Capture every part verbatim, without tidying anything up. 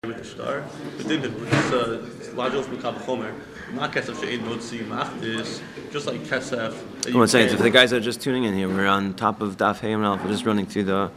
with the star. But then it's uh, logical from Kavachomer. Not Kesef She'ein Motzi Machdis, just like Kesef. I want to say, for the guys that are just tuning in here, we're on top of Daf Hey and Alpha, just running through the.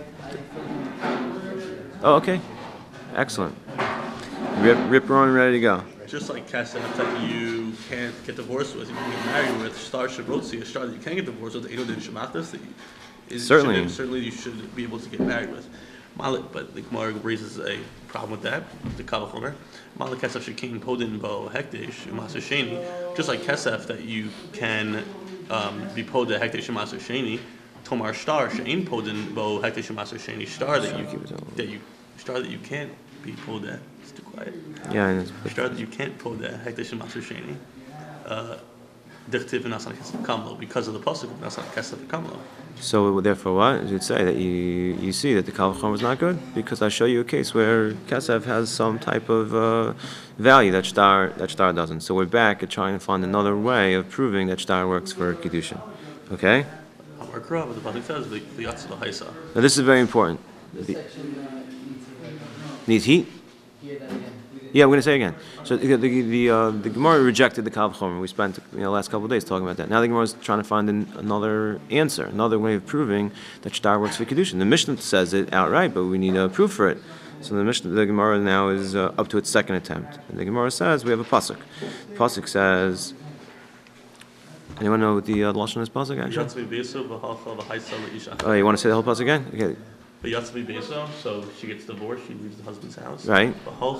Oh, okay, excellent. Rip, rip, on, ready to go. Just like Kesef that you can't get divorced with, you can get married with. Star Shabrotzi, a star that you can't get divorced with. Eidodin Shemachdas, that you, certainly, certainly you should be able to get married with. Malik, but the Gemara raises a problem with that. The Kavachomer, Malik Kesef Shekin Podin Bo Hekdesh Umaser Sheni. Just like Kesef that you can um, be Poda Hekdesh Umaser Sheni. Tomar Star Shein Podin Bo Hekdesh Umaser Sheni. Star that you that you star that you can't be Poda. It's too quiet. Yeah. Star that you can't Poda Hekdesh Umaser Sheni. Dichtiv Nasan Kesef Kamlo, because of the pasuk of Nasan Kesef Kamlo. So therefore, what you'd say that you you see that the Kavachomer is not good because I show you a case where Kesef has some type of uh, value that Shtar that Shtar doesn't. So we're back at trying to find another way of proving that Shtar works for Kiddushin. Okay. But the pasuk says the Yatsa the Haisa. Now this is very important. The, needs heat. Yeah, I'm going to say again. So the the the, uh, the Gemara rejected the Kavachomer. We spent you know, the last couple of days talking about that. Now the Gemara is trying to find an, another answer, another way of proving that Shtar works for Kiddushin. The Mishnah says it outright, but we need a proof for it. So the Mishnah, the Gemara now is uh, up to its second attempt. And the Gemara says we have a pasuk. The pasuk says. Anyone know what the uh, lashon is pasuk actually? Oh, you want to say the whole pasuk again? Okay. But Yatzmi Beso, so she gets divorced, she leaves the husband's house. Right.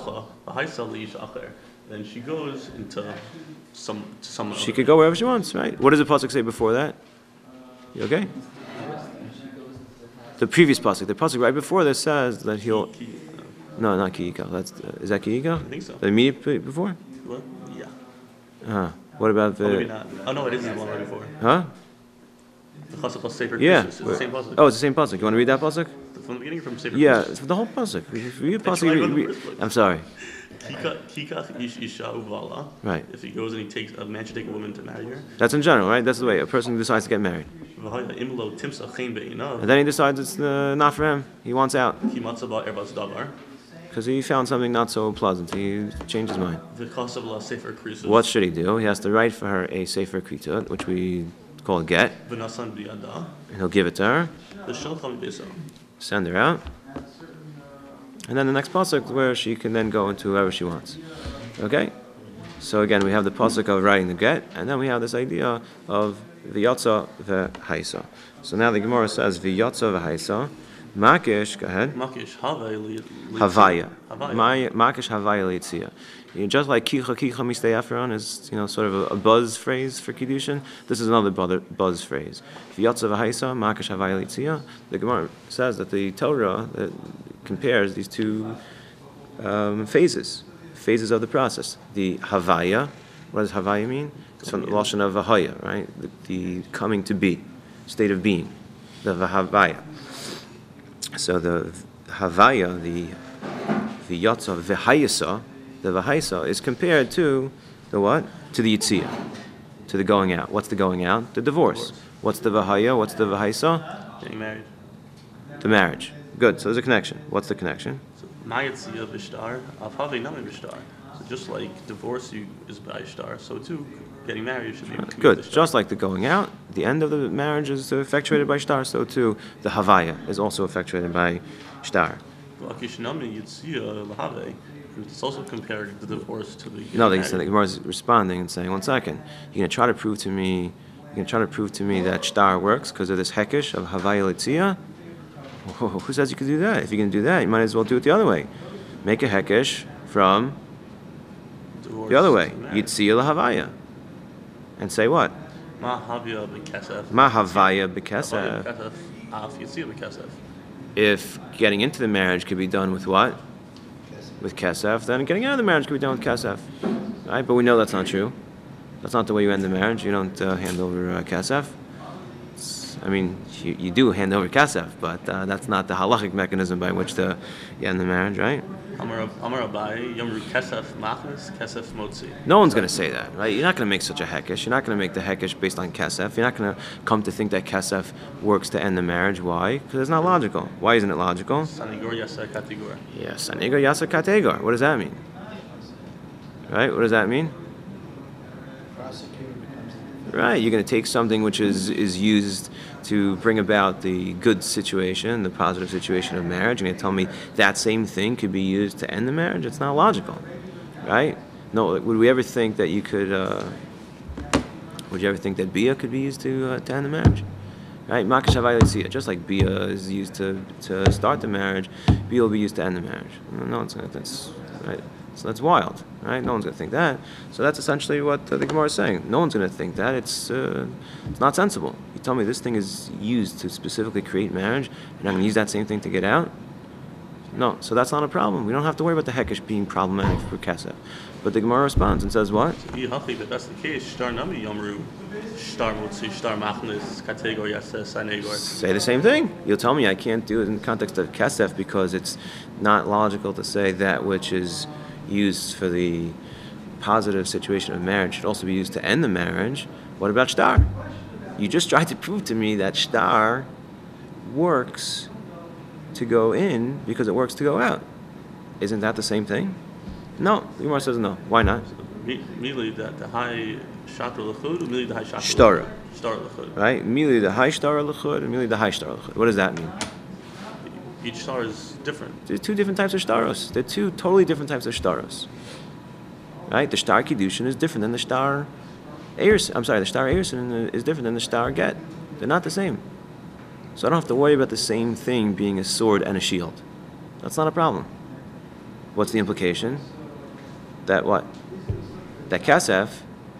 Then she goes into some to some. She could go wherever she wants, right? What does the pasuk say before that? You okay? The previous pasuk, the pasuk right before this says that he'll. No, not Kiiko. That's uh, is that Kiiko? I think so. The immediate before? What? Yeah. Uh, what about the? Oh, maybe not. Oh no, it is the one right before. Huh? The Chassid Sefer Yeah. It's the same pasuk. Oh, it's the same pasuk. You want to read that pasuk? From the beginning, from Sefer. Yeah, it's the whole pasuk. Read the pasuk. Read, read. I'm sorry. Kikach ish isha uvala. Right. If he goes and he takes a man should take a woman to marry her. That's in general, right? That's the way a person decides to get married. Imlo timsa chen be'inav. And then he decides it's uh, not for him. He wants out. Ki matzah erbas davar. Because he found something not so pleasant. He changed his mind. V'chasav la sefer krisus. What should he do? He has to write for her a sefer kritus, which we call a get. V'nasan b'yada. And he'll give it to her. V'shalcham beso. Send her out. And then the next pasuk where she can then go into whoever she wants. Okay? So again, we have the pasuk of writing the get, and then we have this idea of v'yatza v'haisa. So now the Gemara says v'yatza v'haisa. Makish, go ahead. Makish havaya. Havaya. Makish havaya litzia. Just like kicha kicha mistei afron is you know sort of a, a buzz phrase for kiddushin. This is another buzz phrase. V'yatza v'haisa makish havaya litzia. The Gemara says that the Torah that compares these two um, phases, phases of the process. The havaya. What does havaya mean? It's from the lashon of vahaya, right? The, the coming to be, state of being. The vahavaya. So the havaya, the the yatza v'hayisa, the v'hayisa is compared to the what? To the yitzia, to the going out. What's the going out? The divorce. divorce. What's the v'haya? What's the v'hayisa? Getting married. The marriage. Good. So there's a connection. What's the connection? My yitzia b'shtar, avhavei nami b'shtar. So just like divorce you is by shtar, so too getting married should be. Good. Just like the going out, the end of the marriage is effectuated by shtar, so too the havaya is also effectuated by shtar. It's also compared the divorce to the. No, they said the Gemara is responding and saying, one second, you're gonna try to prove to me, you're gonna try to prove to me that shtar works because of this hekesh of havaya litzia. Who says you can do that? If you're gonna do that, you might as well do it the other way. Make a hekesh from divorce the other way, yitzia lahavaya. And say what? Ma havaya b'kesef. Ma havaya b'kesef. If getting into the marriage could be done with what? With kesef, then getting out of the marriage could be done with kesef. Right? But we know that's not true. That's not the way you end the marriage. You don't uh, hand over uh, kesef. It's, I mean, you, you do hand over kesef, but uh, that's not the halachic mechanism by which to end the marriage, right? Amar Amar Abai, Yomru Kesef Machnas, Kesef Motzi. No one's going to say that, right? You're not going to make such a hekesh. You're not going to make the hekesh based on kesef. You're not going to come to think that kesef works to end the marriage. Why? Because it's not logical. Why isn't it logical? Sanigor Yasa Katigor. Yes, sanigor yasa kategor. What does that mean? Right? What does that mean? Right, you're going to take something which is, is used to bring about the good situation, the positive situation of marriage, and you're going to tell me that same thing could be used to end the marriage? It's not logical, right? No, would we ever think that you could, uh, would you ever think that bia could be used to, uh, to end the marriage? Right, makash havai leitzia, just like bia is used to, to start the marriage, bia will be used to end the marriage. No, it's not, that's, right? So that's wild, right? No one's going to think that. So that's essentially what uh, the Gemara is saying. No one's going to think that. It's uh, it's not sensible. You tell me this thing is used to specifically create marriage, and I'm going to use that same thing to get out? No, so that's not a problem. We don't have to worry about the hekesh being problematic for kesef. But the Gemara responds and says what? If that's the case, Shtar Nami Yomru, Shtar Motzi, Shtar Machnas, Kategor Yasa Sanegor. Say the same thing. You'll tell me I can't do it in the context of kesef because it's not logical to say that which is used for the positive situation of marriage should also be used to end the marriage. What about shtar? You just tried to prove to me that shtar works to go in because it works to go out. Isn't that the same thing? No. The Gemara says no. Why not? Merely that the high shtar l'chud, or merely the high shtar Shtar. Shtar l'chud. Right? Merely the high shtar l'chud, and merely the high shtar l'chud. What does that mean? Each star is different. There's two different types of shtaros. They're two totally different types of shtaros. Right? The shtar kiddushin is different than the shtar eirus. I'm sorry, the shtar eirus is different than the shtar get. They're not the same. So I don't have to worry about the same thing being a sword and a shield. That's not a problem. What's the implication? That what? That kasef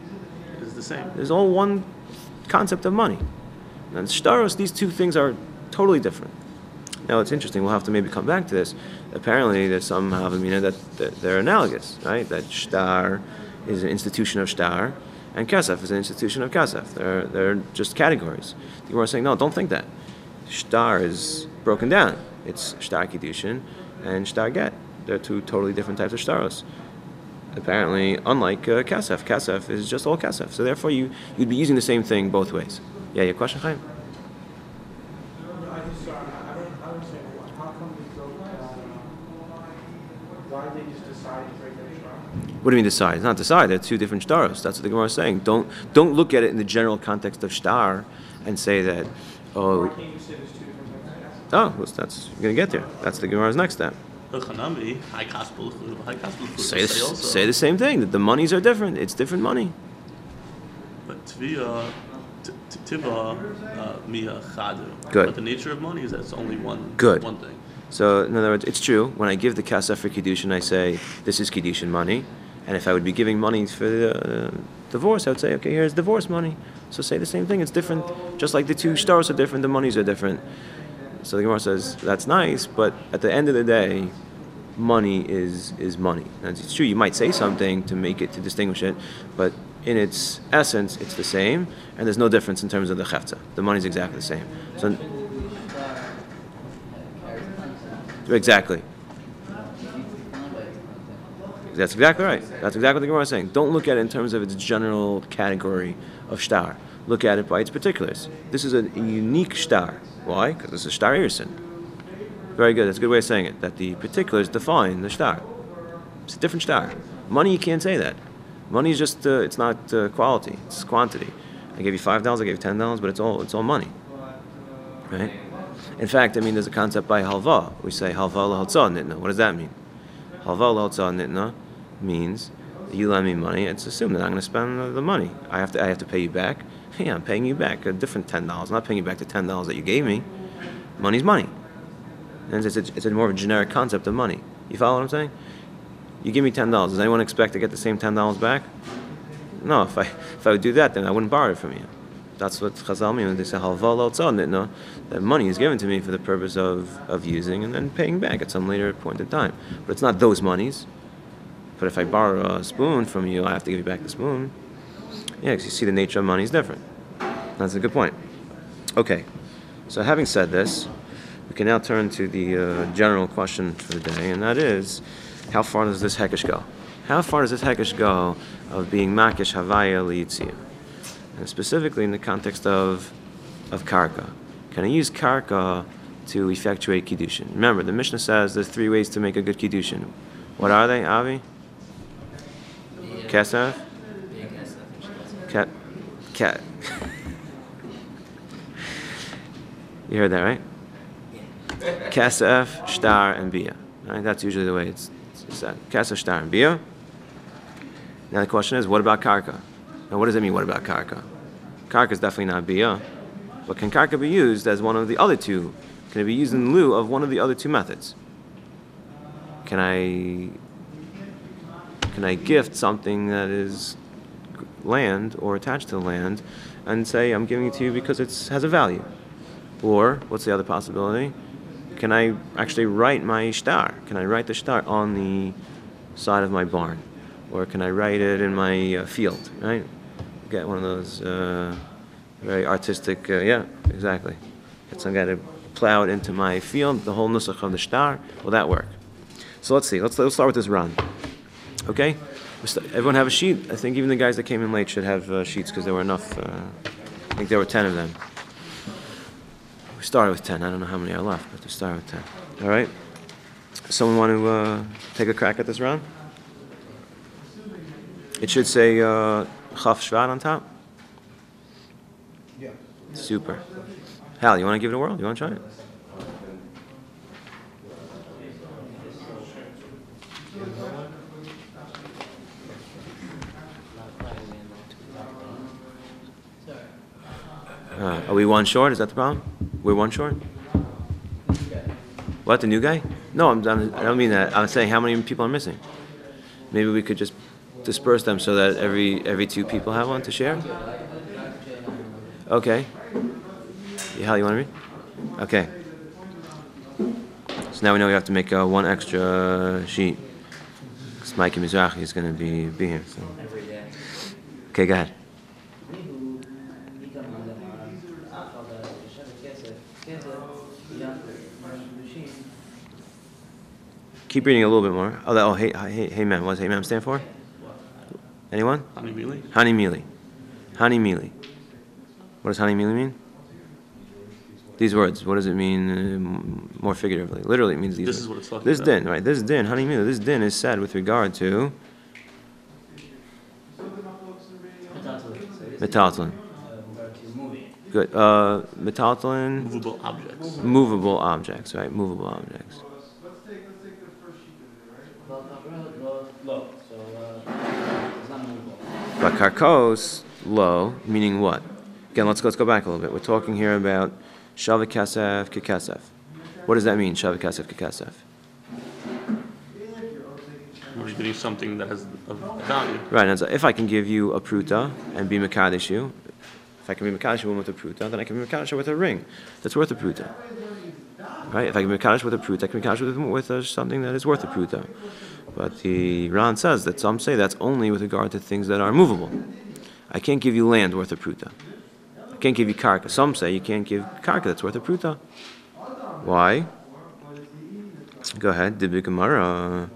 is the same. Is all one concept of money. And shtaros, these two things are totally different. Now it's interesting. We'll have to maybe come back to this. Apparently, there's some havamina that, that they're analogous, right? That shtar is an institution of shtar, and kasef is an institution of kasef. They're they're just categories. The Gemara is saying, no, don't think that. Shtar is broken down. It's shtar kiddushin and shtar get. They're two totally different types of shtaros. Apparently, unlike uh, kasef, kasef is just all kasef. So therefore, you you'd be using the same thing both ways. Yeah, your question, Chaim? What do you mean decide? It's not decide. They're two different shtaros. That's what the Gemara is saying. Don't don't look at it in the general context of shtar and say that. Oh, oh, well, that's you're gonna get there. That's the Gemara's next step. Say, say the same thing. That the monies are different. It's different money. But tvia, tiva, mia chadu. Good. But the nature of money is that it's only one. Good. One thing. So in other words, it's true. When I give the kasef for kiddushin, I say this is kiddushin money. And if I would be giving money for the uh, divorce, I would say, okay, here's divorce money. So say the same thing. It's different. Just like the two shtaros are different, the monies are different. So the Gemara says, that's nice, but at the end of the day, money is is money. And it's true, you might say something to make it, to distinguish it, but in its essence, it's the same, and there's no difference in terms of the chefza. The money's exactly the same. So exactly. That's exactly right. That's exactly what the Gemara is saying. Don't look at it in terms of its general category of shtar. Look at it by its particulars. This is a, a unique shtar. Why? Because this is shtar irison. Very good. That's a good way of saying it. That the particulars define the shtar. It's a different shtar. Money, you can't say that. Money is just, uh, it's not uh, quality. It's quantity. I gave you five dollars, I gave you ten dollars, but it's all, it's all money. Right? In fact, I mean, there's a concept by halva. We say halva l'hotzah nitna. What does that mean? Halva l'hotzah nitna means you lend me money. It's assumed that I'm going to spend the money. I have to. I have to pay you back. Yeah, I'm paying you back a different ten dollars. I'm not paying you back the ten dollars that you gave me. Money's money, and it's a, it's a more of a generic concept of money. You follow what I'm saying? You give me ten dollars. Does anyone expect to get the same ten dollars back? No. If I if I would do that, then I wouldn't borrow it from you. That's what Chazal mean when they say halva l'hotzah nitna. That money is given to me for the purpose of, of using and then paying back at some later point in time. But it's not those monies. But if I borrow a spoon from you, I have to give you back the spoon. Yeah, because you see the nature of money is different. That's a good point. Okay, so having said this, we can now turn to the uh, general question for the day, and that is, How far does this hekesh go? How far does this hekesh go of being makish havaya liyitzia? And specifically in the context of of karka. Can I use karka to effectuate kiddushin? Remember, the Mishnah says there's three ways to make a good kiddushin. What are they, Avi? Kesef? Ket. Ket. You heard that, right? Kesef, shtar, and bia. Right? That's usually the way it's, it's said. Kesef, shtar, and bia. Now the question is, what about karka? Now, what does it mean? What about karka? Karka is definitely not bia, but can karka be used as one of the other two? Can it be used in lieu of one of the other two methods? Can I can I gift something that is land or attached to the land, and say I'm giving it to you because it has a value? Or what's the other possibility? Can I actually write my shtar? Can I write the shtar on the side of my barn? Or can I write it in my uh, field, right? Get one of those uh, very artistic, uh, yeah, exactly. Get some guy to plow it into my field, the whole nusach of the shtar. Will that work? So let's see. Let's let's start with this run. Okay? Everyone have a sheet? I think even the guys that came in late should have uh, sheets because there were enough. Uh, I think there were ten of them. We started with ten. I don't know how many are left, but we started with ten. All right? Someone want to uh, take a crack at this round? It should say uh, Chaf Shvat on top. Yeah. Super. Hal, you want to give it a whirl? You want to try it? Uh, are we one short? Is that the problem? We're one short? What, the new guy? No, I'm, I'm, I don't mean that. I'm saying how many people are missing. Maybe we could just disperse them so that every every two people have one to share? Okay. Yeah, Hal, you want to read? Okay. So now we know we have to make uh, one extra sheet. Because Mikey Mizrahi is going to be, be here. So. Okay, go ahead. Keep reading a little bit more. Oh, that, oh hey, hey, hey, man. What does hey, man stand for? Anyone? Hani Mili. Hani Mili. Hani Mili. What does Hani Mili mean? These words. What does it mean uh, more figuratively? Literally, it means these This words. is what it's talking This about. din, right? This din, Hani Mili. This din is said with regard to metaltalin. Good. Uh, metaltalin. Movable objects. Movable objects, right? Movable objects. But karkos, low, meaning what? Again, let's, let's go back a little bit. We're talking here about shavik kasef kikasef. What does that mean, shavik kasef kikasef? We're getting something that has a value. Right, and so if I can give you a pruta and be mekadesh you, if I can be mekadesh with a pruta, then I can be mekadesh with a ring that's worth a pruta. Right? If I can be mekadesh with a pruta, I can be mekadesh with, with uh, something that is worth a pruta. But the Ran says that some say that's only with regard to things that are movable. I can't give you land worth a pruta. I can't give you karka. Some say you can't give karka that's worth a pruta. Why? Go ahead, Dibbi Gemara.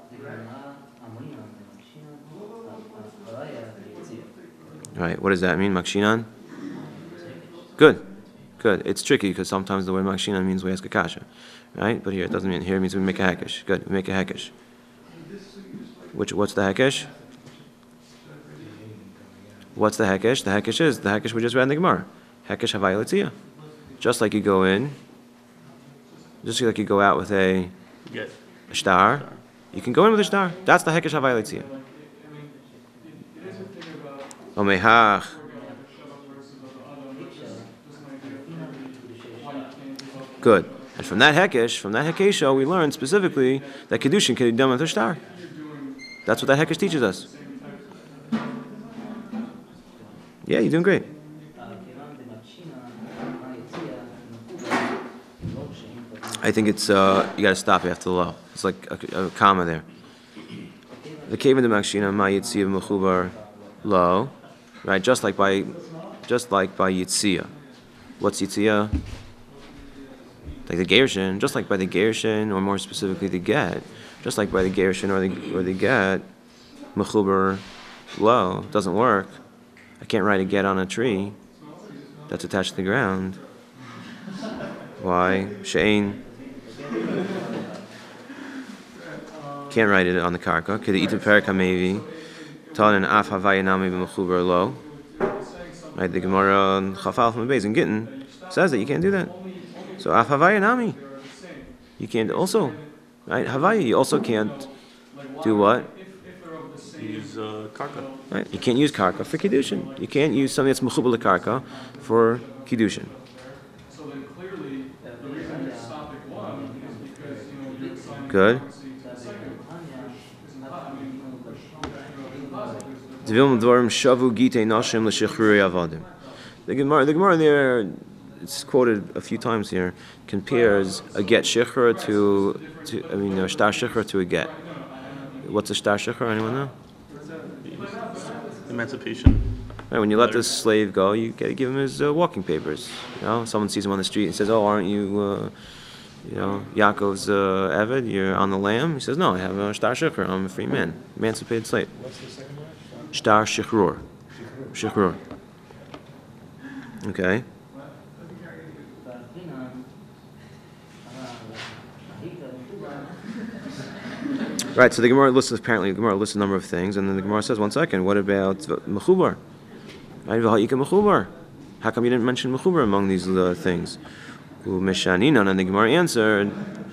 Right, what does that mean, makshinan? Good, good. It's tricky because sometimes the word makshinan means we ask a kasha, right? But here it doesn't mean. Here it means we make a hekesh. Good, we make a hekesh. Which what's the hekesh? What's the hekesh? The hekesh is the hekesh we just read in the Gemara. Hekesh havaya litzia. Just like you go in, just like you go out with a, a shtar, you can go in with a shtar. That's the hekesh havaya litzia. Omehach. Good. And from that hekesh, from that hekesha, we learn specifically that kedushin can be done with a shtar. That's what that hekesh teaches us. Yeah, you're doing great. I think it's uh, you got to stop after the low. It's like a, a comma there. The cave in the makshina ma yitzia mechubar low, right? Just like by, just like by yitzia. What's yitzia? Like the Gershin, just like by the Gershin, or more specifically the get, Just like by the gerushin or the or the get, mechuber low doesn't work. I can't write a get on a tree that's attached to the ground. Why? Shein. Can't write it on the karka. Could eat the perika maybe. Tan and af havaya nami b'mechuber low. Right, the Gemara on Chafal from Beis in Gittin says that you can't do that. So af havaya nami. You can't also, right? Havaya, you also can't do what? Use uh, karka. Right, you can't use karka for kiddushin. You can't use something that's mechubal karka for kiddushin. Good. The Gemara, the Gemara there, it's quoted a few times here, compares a get shechur to, to I mean, a shtar shechur to a get. What's a shtar shechur? Anyone know? Emancipation. Right, when you let this slave go, you got to give him his uh, walking papers. You know, someone sees him on the street and says, "Oh, aren't you, uh, you know, Yaakov's uh, Eved? You're on the lamb." He says, "No, I have a shtar shechur. I'm a free man, emancipated slave." What's the second word? Shtar shechrur. Shechrur. Okay. Right, so the Gemara lists, apparently, the Gemara lists a number of things, and then the Gemara says, one second, what about mechubar? Right, v'ha'ika mechubar. How come you didn't mention mechubar among these uh, things? U'meshaninan, and the Gemara answered,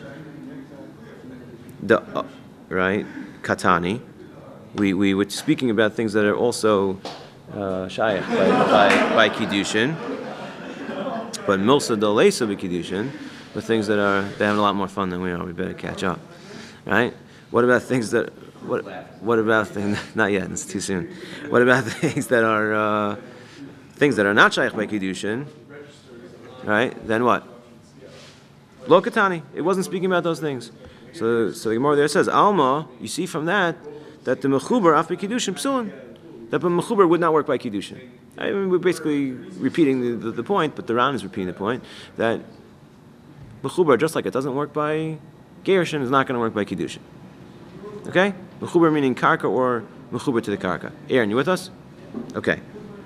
the, uh, right, katani. We, we were speaking about things that are also uh, shayach by, by, by kiddushin, but milsa d'aleisa by kiddushin, the things that are, they're having a lot more fun than we are, we better catch up, right? What about things that, what, what about things, not yet, it's too soon. What about things that are, uh, things that are not shayach by kiddushin, right? Then what? Lo katani, it wasn't speaking about those things. So, so the Gemara there says, Alma, you see from that, that the mechuber after kiddushin psulin, that the mechuber would not work by kiddushin. I mean, we're basically repeating the, the, the point, but the Ran is repeating the point that mechuber, just like it doesn't work by gerushin, is not going to work by kiddushin. Okay, mechuber meaning karka or mechuber to the karka. Aaron, you with us? Okay.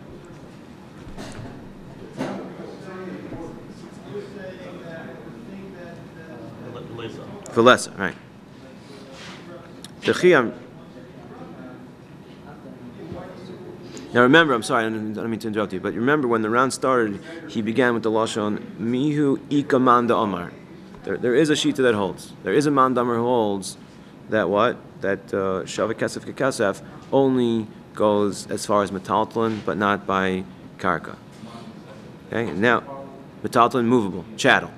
For lesser, right? The chiyam. Now remember, I'm sorry, I don't, I don't mean to interrupt you, but remember when the round started, he began with the lashon mihu ika manda omar. There, there is a shita that holds. There is a mandamer who holds that what that shavik kesef kekesef only goes as far as metaltlin, but not by karka. Okay, now metaltlin movable chattel.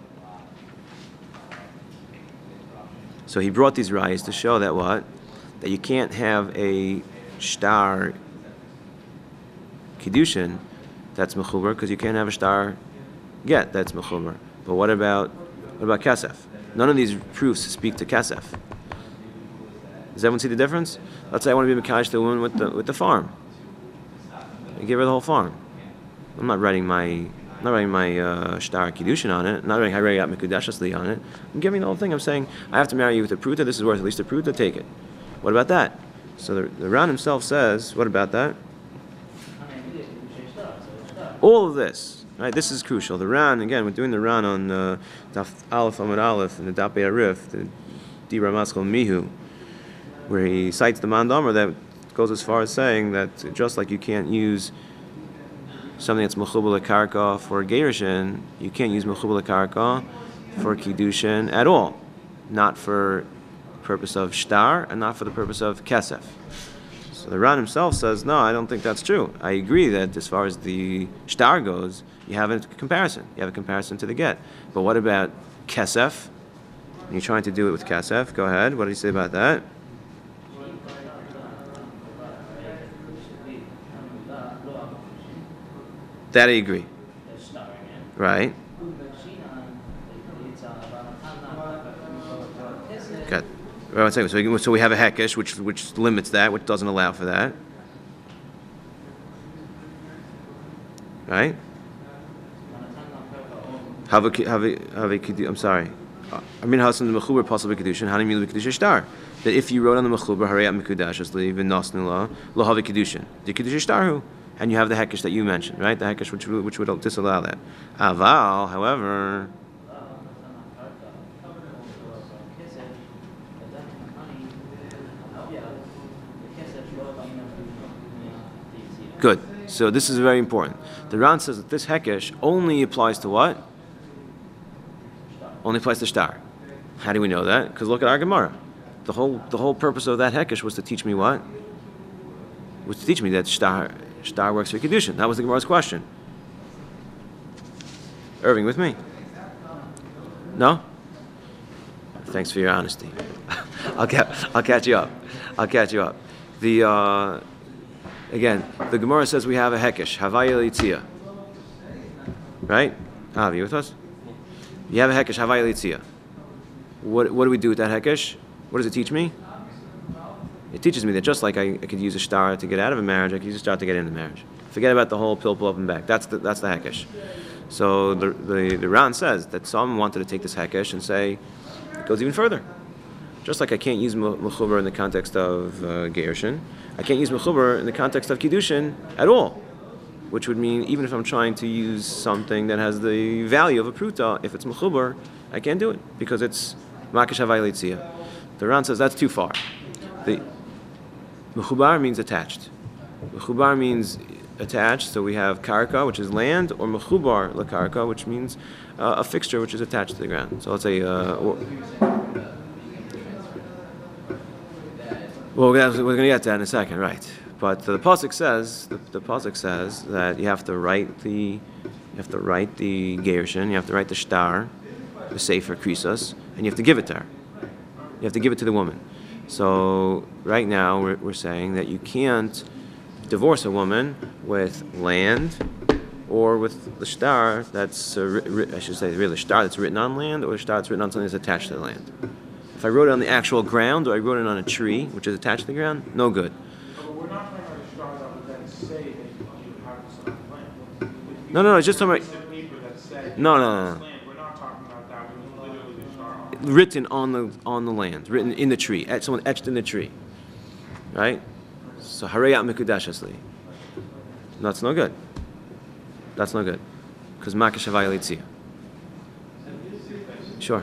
So he brought these rayas to show that what that you can't have a shtar kiddushin that's mechuber because you can't have a shtar get that's mechuber. But what about what about kesef? None of these proofs speak to kesef. Does everyone see the difference? Let's say I want to be mekadosh the woman with the with the farm. I give her the whole farm. I'm not writing my I'm not writing my uh, shtar kiddushin on it. I'm not writing harayat mekudeshasli on it. I'm giving the whole thing. I'm saying I have to marry you with a pruta. This is worth at least a pruta. Take it. What about that? So the, the Ran himself says, what about that? All of this, right? This is crucial. The Ran, again, we're doing the Ran on uh, Daf Aleph Amud Aleph and the Daf Be'arif, the Di Ramaskal Mihu, where he cites the Mandamer that goes as far as saying that just like you can't use something that's mechubal karka for gerushin, you can't use mechubal karka for kiddushin at all, not for purpose of shtar and not for the purpose of kesef. So the Ran himself says, no, I don't think that's true. I agree that as far as the shtar goes, you have a comparison. You have a comparison to the get. But what about kesef? You're trying to do it with kesef. Go ahead. What do you say about that? That I agree. Right. Good. Right, so, we, so we have a hekesh, which which limits that, which doesn't allow for that. Right? Have a have a have a I'm sorry. I mean, Hasan the Mechuber possible kedushin. How do you mean the kedushin shtar? That if you wrote on the Mechuber Harayat Mekudashas Li v'Nosnila Lahavi kedushin, the kedushin shtarhu, and you have the hekesh that you mentioned, right? The hekesh which which would disallow that. Aval, however. Good. So this is very important. The Ran says that this hekesh only applies to what? Only applies to shtar. How do we know that? Because look at our Gemara. The whole the whole purpose of that hekesh was to teach me what? Was to teach me that shtar shtar works for kedushin. That was the Gemara's question. Irving, with me? No? Thanks for your honesty. I'll get I'll catch you up. I'll catch you up. The uh, Again, the Gemara says we have a hekesh, Havaya Litzia. Right? Ah, are you with us? You have a hekesh, Havaya Litzia. What, what do we do with that hekesh? What does it teach me? It teaches me that just like I, I could use a shtar to get out of a marriage, I could use a shtar to get into marriage. Forget about the whole pill, pull up and back. That's the, that's the hekesh. So the, the, the Ran says that some wanted to take this hekesh and say, it goes even further. Just like I can't use mechuber in the context of uh, gerushin, I can't use mechuber in the context of kiddushin at all, which would mean even if I'm trying to use something that has the value of a pruta, if it's mechuber, I can't do it because it's makish havai leitzia. The Ran says that's too far. The mechubar means attached. Mechubar means attached, so we have karka, which is land, or mechubar lakarka, which means uh, a fixture which is attached to the ground. So let's say. Uh, or, Well, we're going to get to that in a second, right? But the pasuk says the, the pasuk says that you have to write the you have to write the gerushin, you have to write the shtar, the sefer krisas, and you have to give it to her. You have to give it to the woman. So right now we're, we're saying that you can't divorce a woman with land or with the shtar that's uh, ri- I should say really shtar that's written on land or a shtar that's written on something that's attached to the land. If I wrote it on the actual ground, or I wrote it on a tree, which is attached to the ground, no good. But we're not talking about a shtar that would then say that you have this on the land. No, no, no, it's just talking about... The paper that said No, no, no, no. land, we're not talking about that. We're literally the shtar on the Written on the on the land, written in the tree, et- someone etched in the tree, right? So harayat mikudashasli. That's no good. That's no good, because makish havaya litzia. Sure.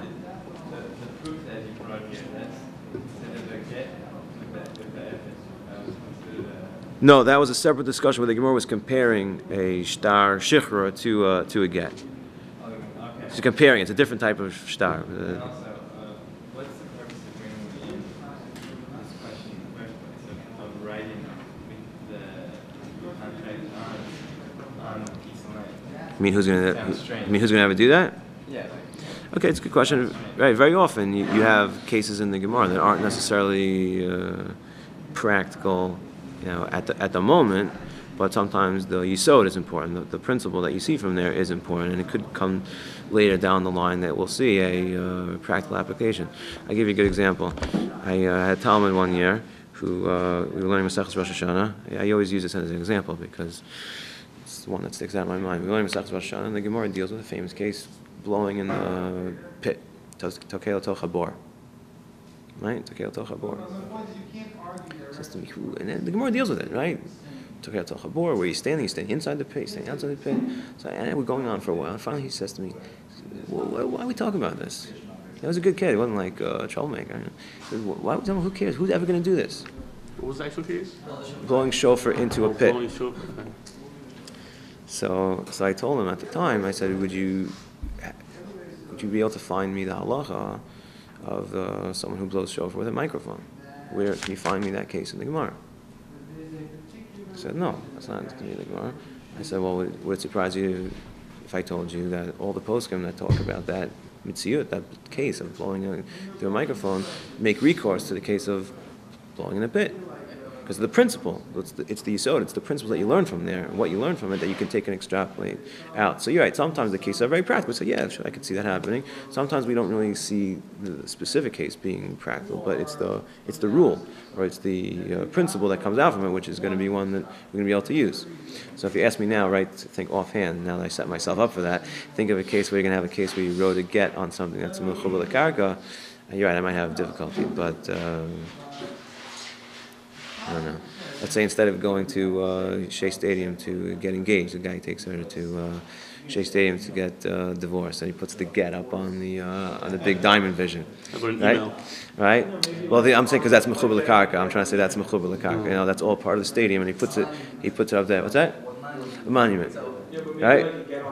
No, that was a separate discussion where the Gemara was comparing a shtar shichra to uh, to a get. She's comparing; it's a different type of shtar. Uh, Also, uh, what's the purpose of bringing in this question in the first place of, of writing with the contract on, on a piece of land? I mean, who's gonna? Sounds Who, strange. I mean, who's gonna ever do that? Yeah. Like, Okay, it's a good question. Right, very often you, you have cases in the Gemara that aren't necessarily uh, practical, you know, at the at the moment, but sometimes the yisod is important. The, the principle that you see from there is important, and it could come later down the line that we'll see a uh, practical application. I'll give you a good example. I uh, had a Talmud one year who uh, we were learning Masechus Rosh Hashanah. I always use this as an example because it's the one that sticks out in my mind. We were learning Masechus Rosh Hashanah, and the Gemara deals with a famous case. Blowing in the pit, Tokei L'Toch HaBor, right? Tokei L'Toch HaBor. Says to me, who? And then the Gemara deals with it, right? Tokei L'Toch HaBor, where he's standing, he's standing inside the pit, he's standing outside the pit. So and we're going on for a while. And finally, he says to me, "Why, why are we talking about this? He was a good kid. He wasn't like a troublemaker. He said, why? Who cares? Who's ever going to do this? What was the actual case? Blowing shofar into a pit." Blowing shofar, okay. So, so I told him at the time. I said, "Would you?" Would you be able to find me the halacha of uh, someone who blows shofar with a microphone? Where can you find me that case in the Gemara? He said, no, that's not in the Gemara. I said, well, would, would it surprise you if I told you that all the poskim that talk about that mitziyut, that case of blowing a, through a microphone, make recourse to the case of blowing in a pit? Because the principle, it's the, it's the yisod, it's the principles that you learn from there, and what you learn from it that you can take and extrapolate out. So you're right, sometimes the cases are very practical. So yeah, sure, I could see that happening. Sometimes we don't really see the specific case being practical, but it's the it's the rule, or it's the uh, principle that comes out from it, which is going to be one that we're going to be able to use. So if you ask me now, right, to think offhand, now that I set myself up for that, think of a case where you're going to have a case where you wrote a get on something that's a mechubar l'karka, and you're right, I might have difficulty, but um, I don't know. Let's say instead of going to uh, Shea Stadium to get engaged, the guy takes her to uh, Shea Stadium to get uh, divorced, and he puts the get up on the uh, on the big diamond vision, right? Email. Right. Well, the, I'm saying because that's mechubar l'karka. I'm trying to say that's mechubar l'karka. You know, that's all part of the stadium, and he puts it he puts it up there. What's that? A monument, right?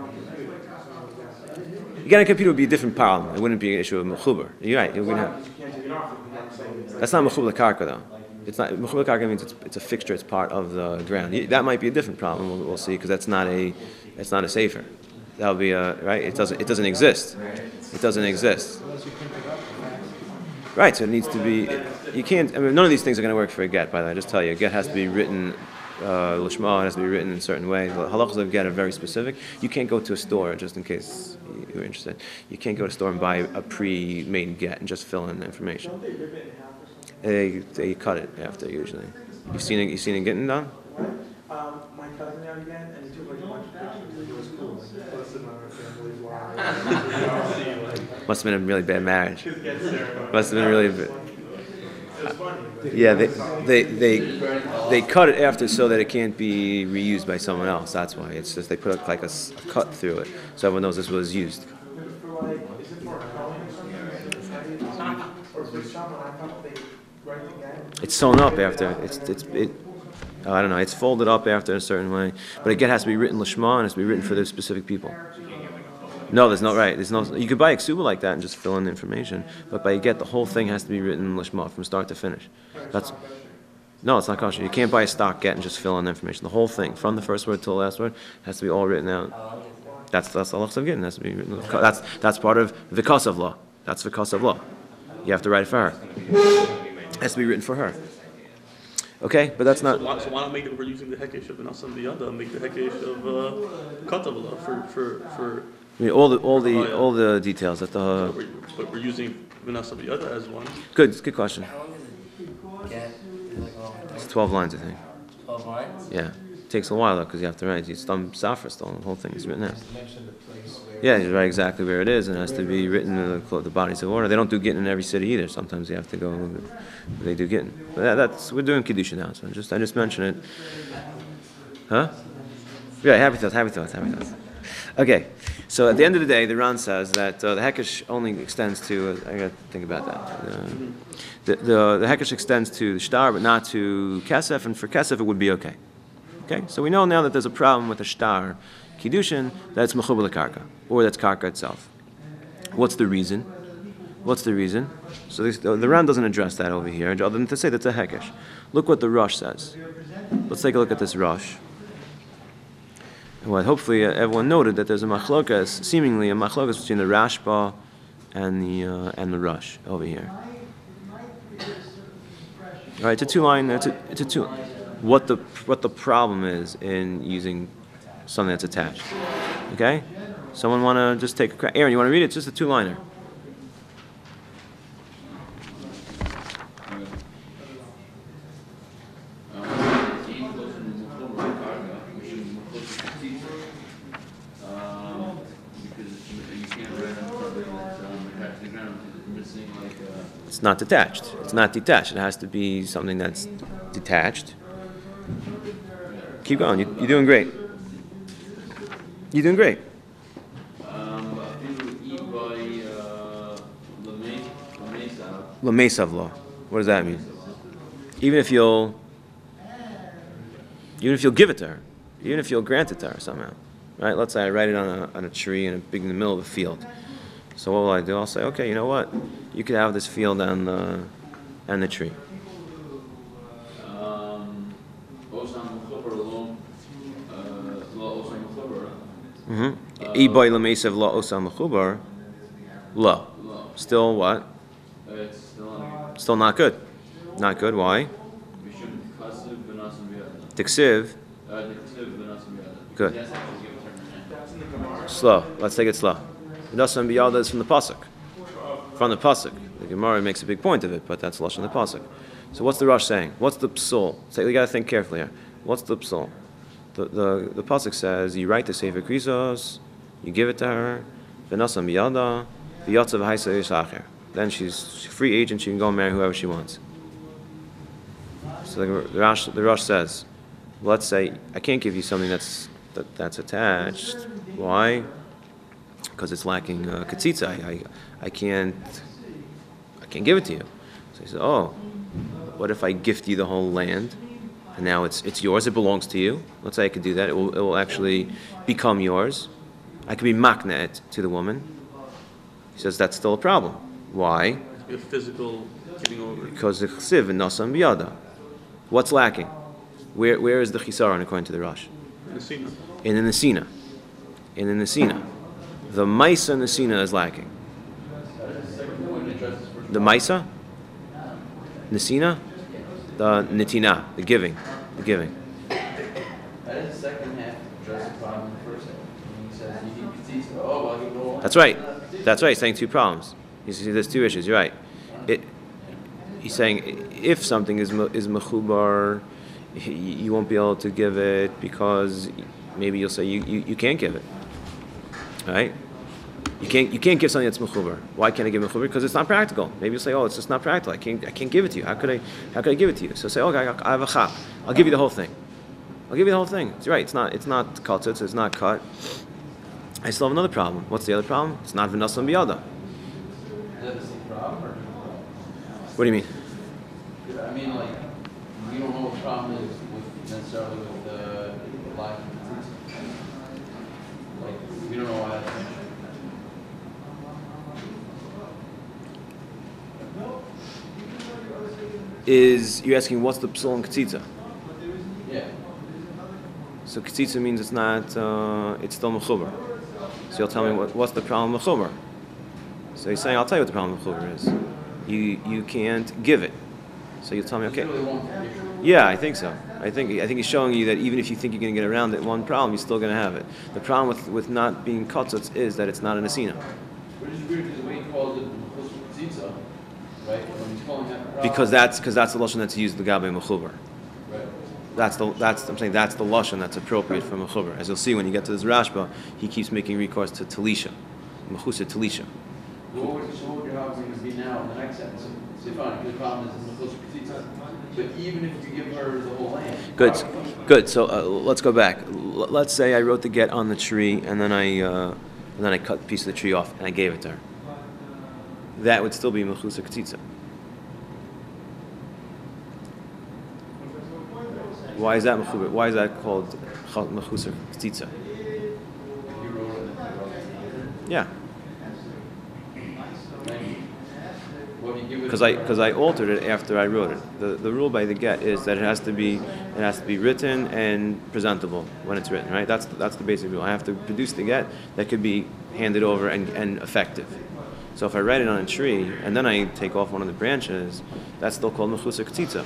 You get on a computer would be a different problem. It wouldn't be an issue of mechubar. You're right. You wouldn't have. That's not mechubar l'karka though. It's not mechubar l'karka means it's, it's a fixture. It's part of the ground. That might be a different problem. We'll, we'll see because that's not a it's not a safer. That'll be a right. It doesn't it doesn't exist. It doesn't exist. Right. So it needs to be. You can't. I mean, none of these things are going to work for a get. By the way, I just tell you, a get has to be written. Uh, Lishma has to be written in a certain way. The halachas of get are very specific. You can't go to a store, just in case you're interested. You can't go to a store and buy a pre-made get and just fill in the information. They, they cut it after usually. You've seen it. You've seen it getting done. Um, my cousin out again, and he took like a bunch of pictures. It was cool. Like, busted on our family's lives. Must have been a really bad marriage. Must have been really bad. Yeah, they, they they they cut it after so that it can't be reused by someone else. That's why it's just they put a, like a, a cut through it, so everyone knows this was used. It's sewn up after. It's it's it. Oh, I don't know. It's folded up after a certain way, but it has to be written lishma and it has to be written for the specific people. No, there's not right. There's no. You could buy a ksuba like that and just fill in the information, but by get the whole thing has to be written lishma from start to finish. That's no, it's not kosher. You can't buy a stock get and just fill in the information. The whole thing, from the first word to the last word, has to be all written out. That's that's the halachas of getting. Has to be written. That's that's part of v'kasav law. That's v'kasav law. You have to write it for her. It has to be written for her. Okay, but that's not. So why, so why not make it? We're using the hekesh of Benasam Biyada. Make the hekesh of uh, Katavala for for for. I mean, all the all the oh, yeah. all the details that the. So we're, but we're using Benasam Biyada as one. Good, good question. How long does it get? It's twelve lines, I think. Twelve lines. Yeah, it takes a while though because you have to write. It's done Safra still. The whole thing is written out. Yeah, you write exactly where it is, and it has to be written in the, the bodies of order. They don't do Gittin in every city either. Sometimes you have to go. They do Gittin, but that, that's we're doing Kiddushin now. So I just I just mentioned it. Huh? Yeah, happy thoughts, happy thoughts, happy thoughts. Okay, so at the end of the day, the Ran says that uh, the Hekesh only extends to. Uh, I got to think about that. Uh, the the the Hekesh extends to the Shtar, but not to Kesef, and for Kesef it would be okay. Okay, so we know now that there's a problem with the Shtar. Kiddushin, that's mechubar l'karka, or that's karka itself. What's the reason? What's the reason? So this, the, the Ran doesn't address that over here, other than to say that's a hekesh. Look what the Rosh says. Let's take a look at this Rosh. Well, hopefully uh, everyone noted that there's a machlokas, seemingly a machlokas between the Rashba and the uh, and the Rosh over here. All right, it's a two line. It's a, it's a two. What the what the problem is in using something that's attached. Okay? Someone want to just take a crack? Aaron, you want to read it? It's just a two-liner. It's not detached. It's not detached. It has to be something that's detached. Keep going. You, you're doing great. You're doing great. Um, L'mesav law. What does that mean? Even if you'll, even if you'll give it to her, even if you'll grant it to her somehow, right? Let's say I write it on a on a tree in a big in the middle of a field. So what will I do? I'll say, okay, you know what? You could have this field and the and the tree. Mm-hmm. Lo. Still what? It's still, Still not good. Not good. Why? v'nasim b'yada. Tiksiv. Uh, Tiksiv v'nasim b'yada. Good. Yes, I can give it to her. Slow. Let's take it slow. V'nasim b'yada is from the pasuk. From the pasuk. The Gemara makes a big point of it, but that's lashon the pasuk. So what's the Rosh saying? What's the psul? So you got to think carefully here. What's the psul? The the the pasuk says you write the sefer krisos, you give it to her, v'nasam b'yada, v'yatzav ha'isa yishacher. Then she's free agent. She can go and marry whoever she wants. So the Rosh the Rosh says, let's say I can't give you something that's that, that's attached. Why? Because it's lacking uh, katzitza. I, I I can't I can't give it to you. So he says, oh, what if I gift you the whole land? And now it's it's yours, it belongs to you. Let's say I could do that. It will, it will actually become yours. I could be maknet to the woman. He says that's still a problem. Why? A physical giving over. Because the chsiv and nasam biyada. What's lacking? Where where is the chisaron according to the Rosh? In the Sina. In the Nesina. In the Nesina. The Maisa Nesina is lacking. The Maisa? Nesina? The Netina, the giving. The giving. That is the second half address the problem in the first half. When he says you need katzitza, oh, well, you go on. That's right. That's right. He's saying two problems. You see, there's two issues. You're right. It, he's saying if something is me- is mechubar, he- you won't be able to give it because maybe you'll say you, you, you can't give it. Right? You can't you can't give something that's mechubar. Why can't I give mechubar? Because it's not practical. Maybe you'll say, oh, it's just not practical. I can't I can't give it to you. How could I how could I give it to you? So say, okay, I have a chap. I'll give you the whole thing. I'll give you the whole thing. It's right. It's not it's not katzitz. It's not cut. I still have another problem. What's the other problem? It's not v'nasam biyada. Is that the same problem or? What do you mean? I mean, like, we don't know what the problem is with necessarily with the lack of katzitza. Like, we don't know why that's an issue. Is you're asking what's the psul in katzitza? Yeah. So katzitza means it's not uh, it's still mechubar. So you'll tell me what, what's the problem with mechubar. So he's saying I'll tell you what the problem with mechubar is. You you can't give it. So you'll tell me okay. It's really one issue. Yeah, I think so. I think I think he's showing you that even if you think you're going to get around it, one problem, you're still going to have it. The problem with, with not being katzitz is that it's not an asina. Which is weird because the way he calls it katzitza, right? When he's calling that a problem. Because that's because that's the lashon that's used the gabe mechubar. Right. That's the that's I'm saying that's the lashon that's appropriate for mechubar. As you'll see when you get to this Rashba, he keeps making recourse to talisha, mechusa talisha. So what would, so what would your house going to be now in the next sentence? So fine, the problem is in the close katzitza. But even if you give her the whole land. Good, good. So uh, let's go back. L- let's say I wrote the get on the tree, and then I uh, and then I cut a piece of the tree off and I gave it to her. That would still be mechusa katzitza. Why is that mechusa? Why is that called mechusa katzitza? You wrote it. Yeah, Well, if you give it. because I because I altered it after I wrote it. The the rule by the get is that it has to be it has to be written and presentable when it's written. Right? That's that's the basic rule. I have to produce the get that could be handed over and, and effective. So if I write it on a tree and then I take off one of the branches, that's still called mechusa katzitza.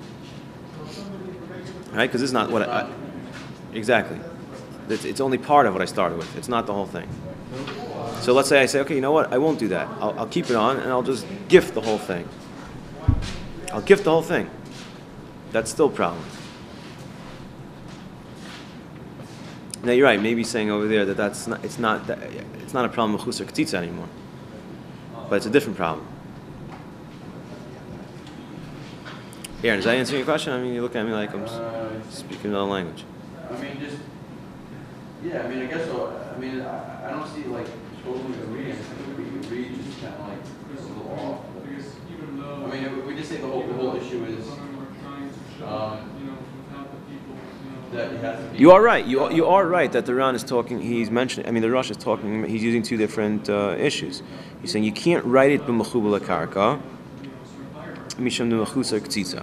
Right? Because it's not what I, I exactly. It's, it's only part of what I started with. It's not the whole thing. So let's say I say, okay, you know what? I won't do that. I'll, I'll keep it on and I'll just gift the whole thing. I'll gift the whole thing. That's still a problem. Now you're right. Maybe saying over there that that's not. It's not. That, it's not a problem with chusar katzitza anymore. But it's a different problem. Aaron, does that answer your question? I mean, you look at me like I'm Uh, speaking another language. I mean, just, yeah, I mean, I guess so. I mean, I, I don't see like totally agreeing. I think we could read just kind of like a little off. I mean, if we just say the whole, the whole issue is, um, that it has to be. You are right. You are, you are right that the Ran is talking. He's mentioning. I mean, the Rosh is talking. He's using two different uh, issues. He's saying you can't write it b'mechubel karka, misham b'mechusa k'tzitza.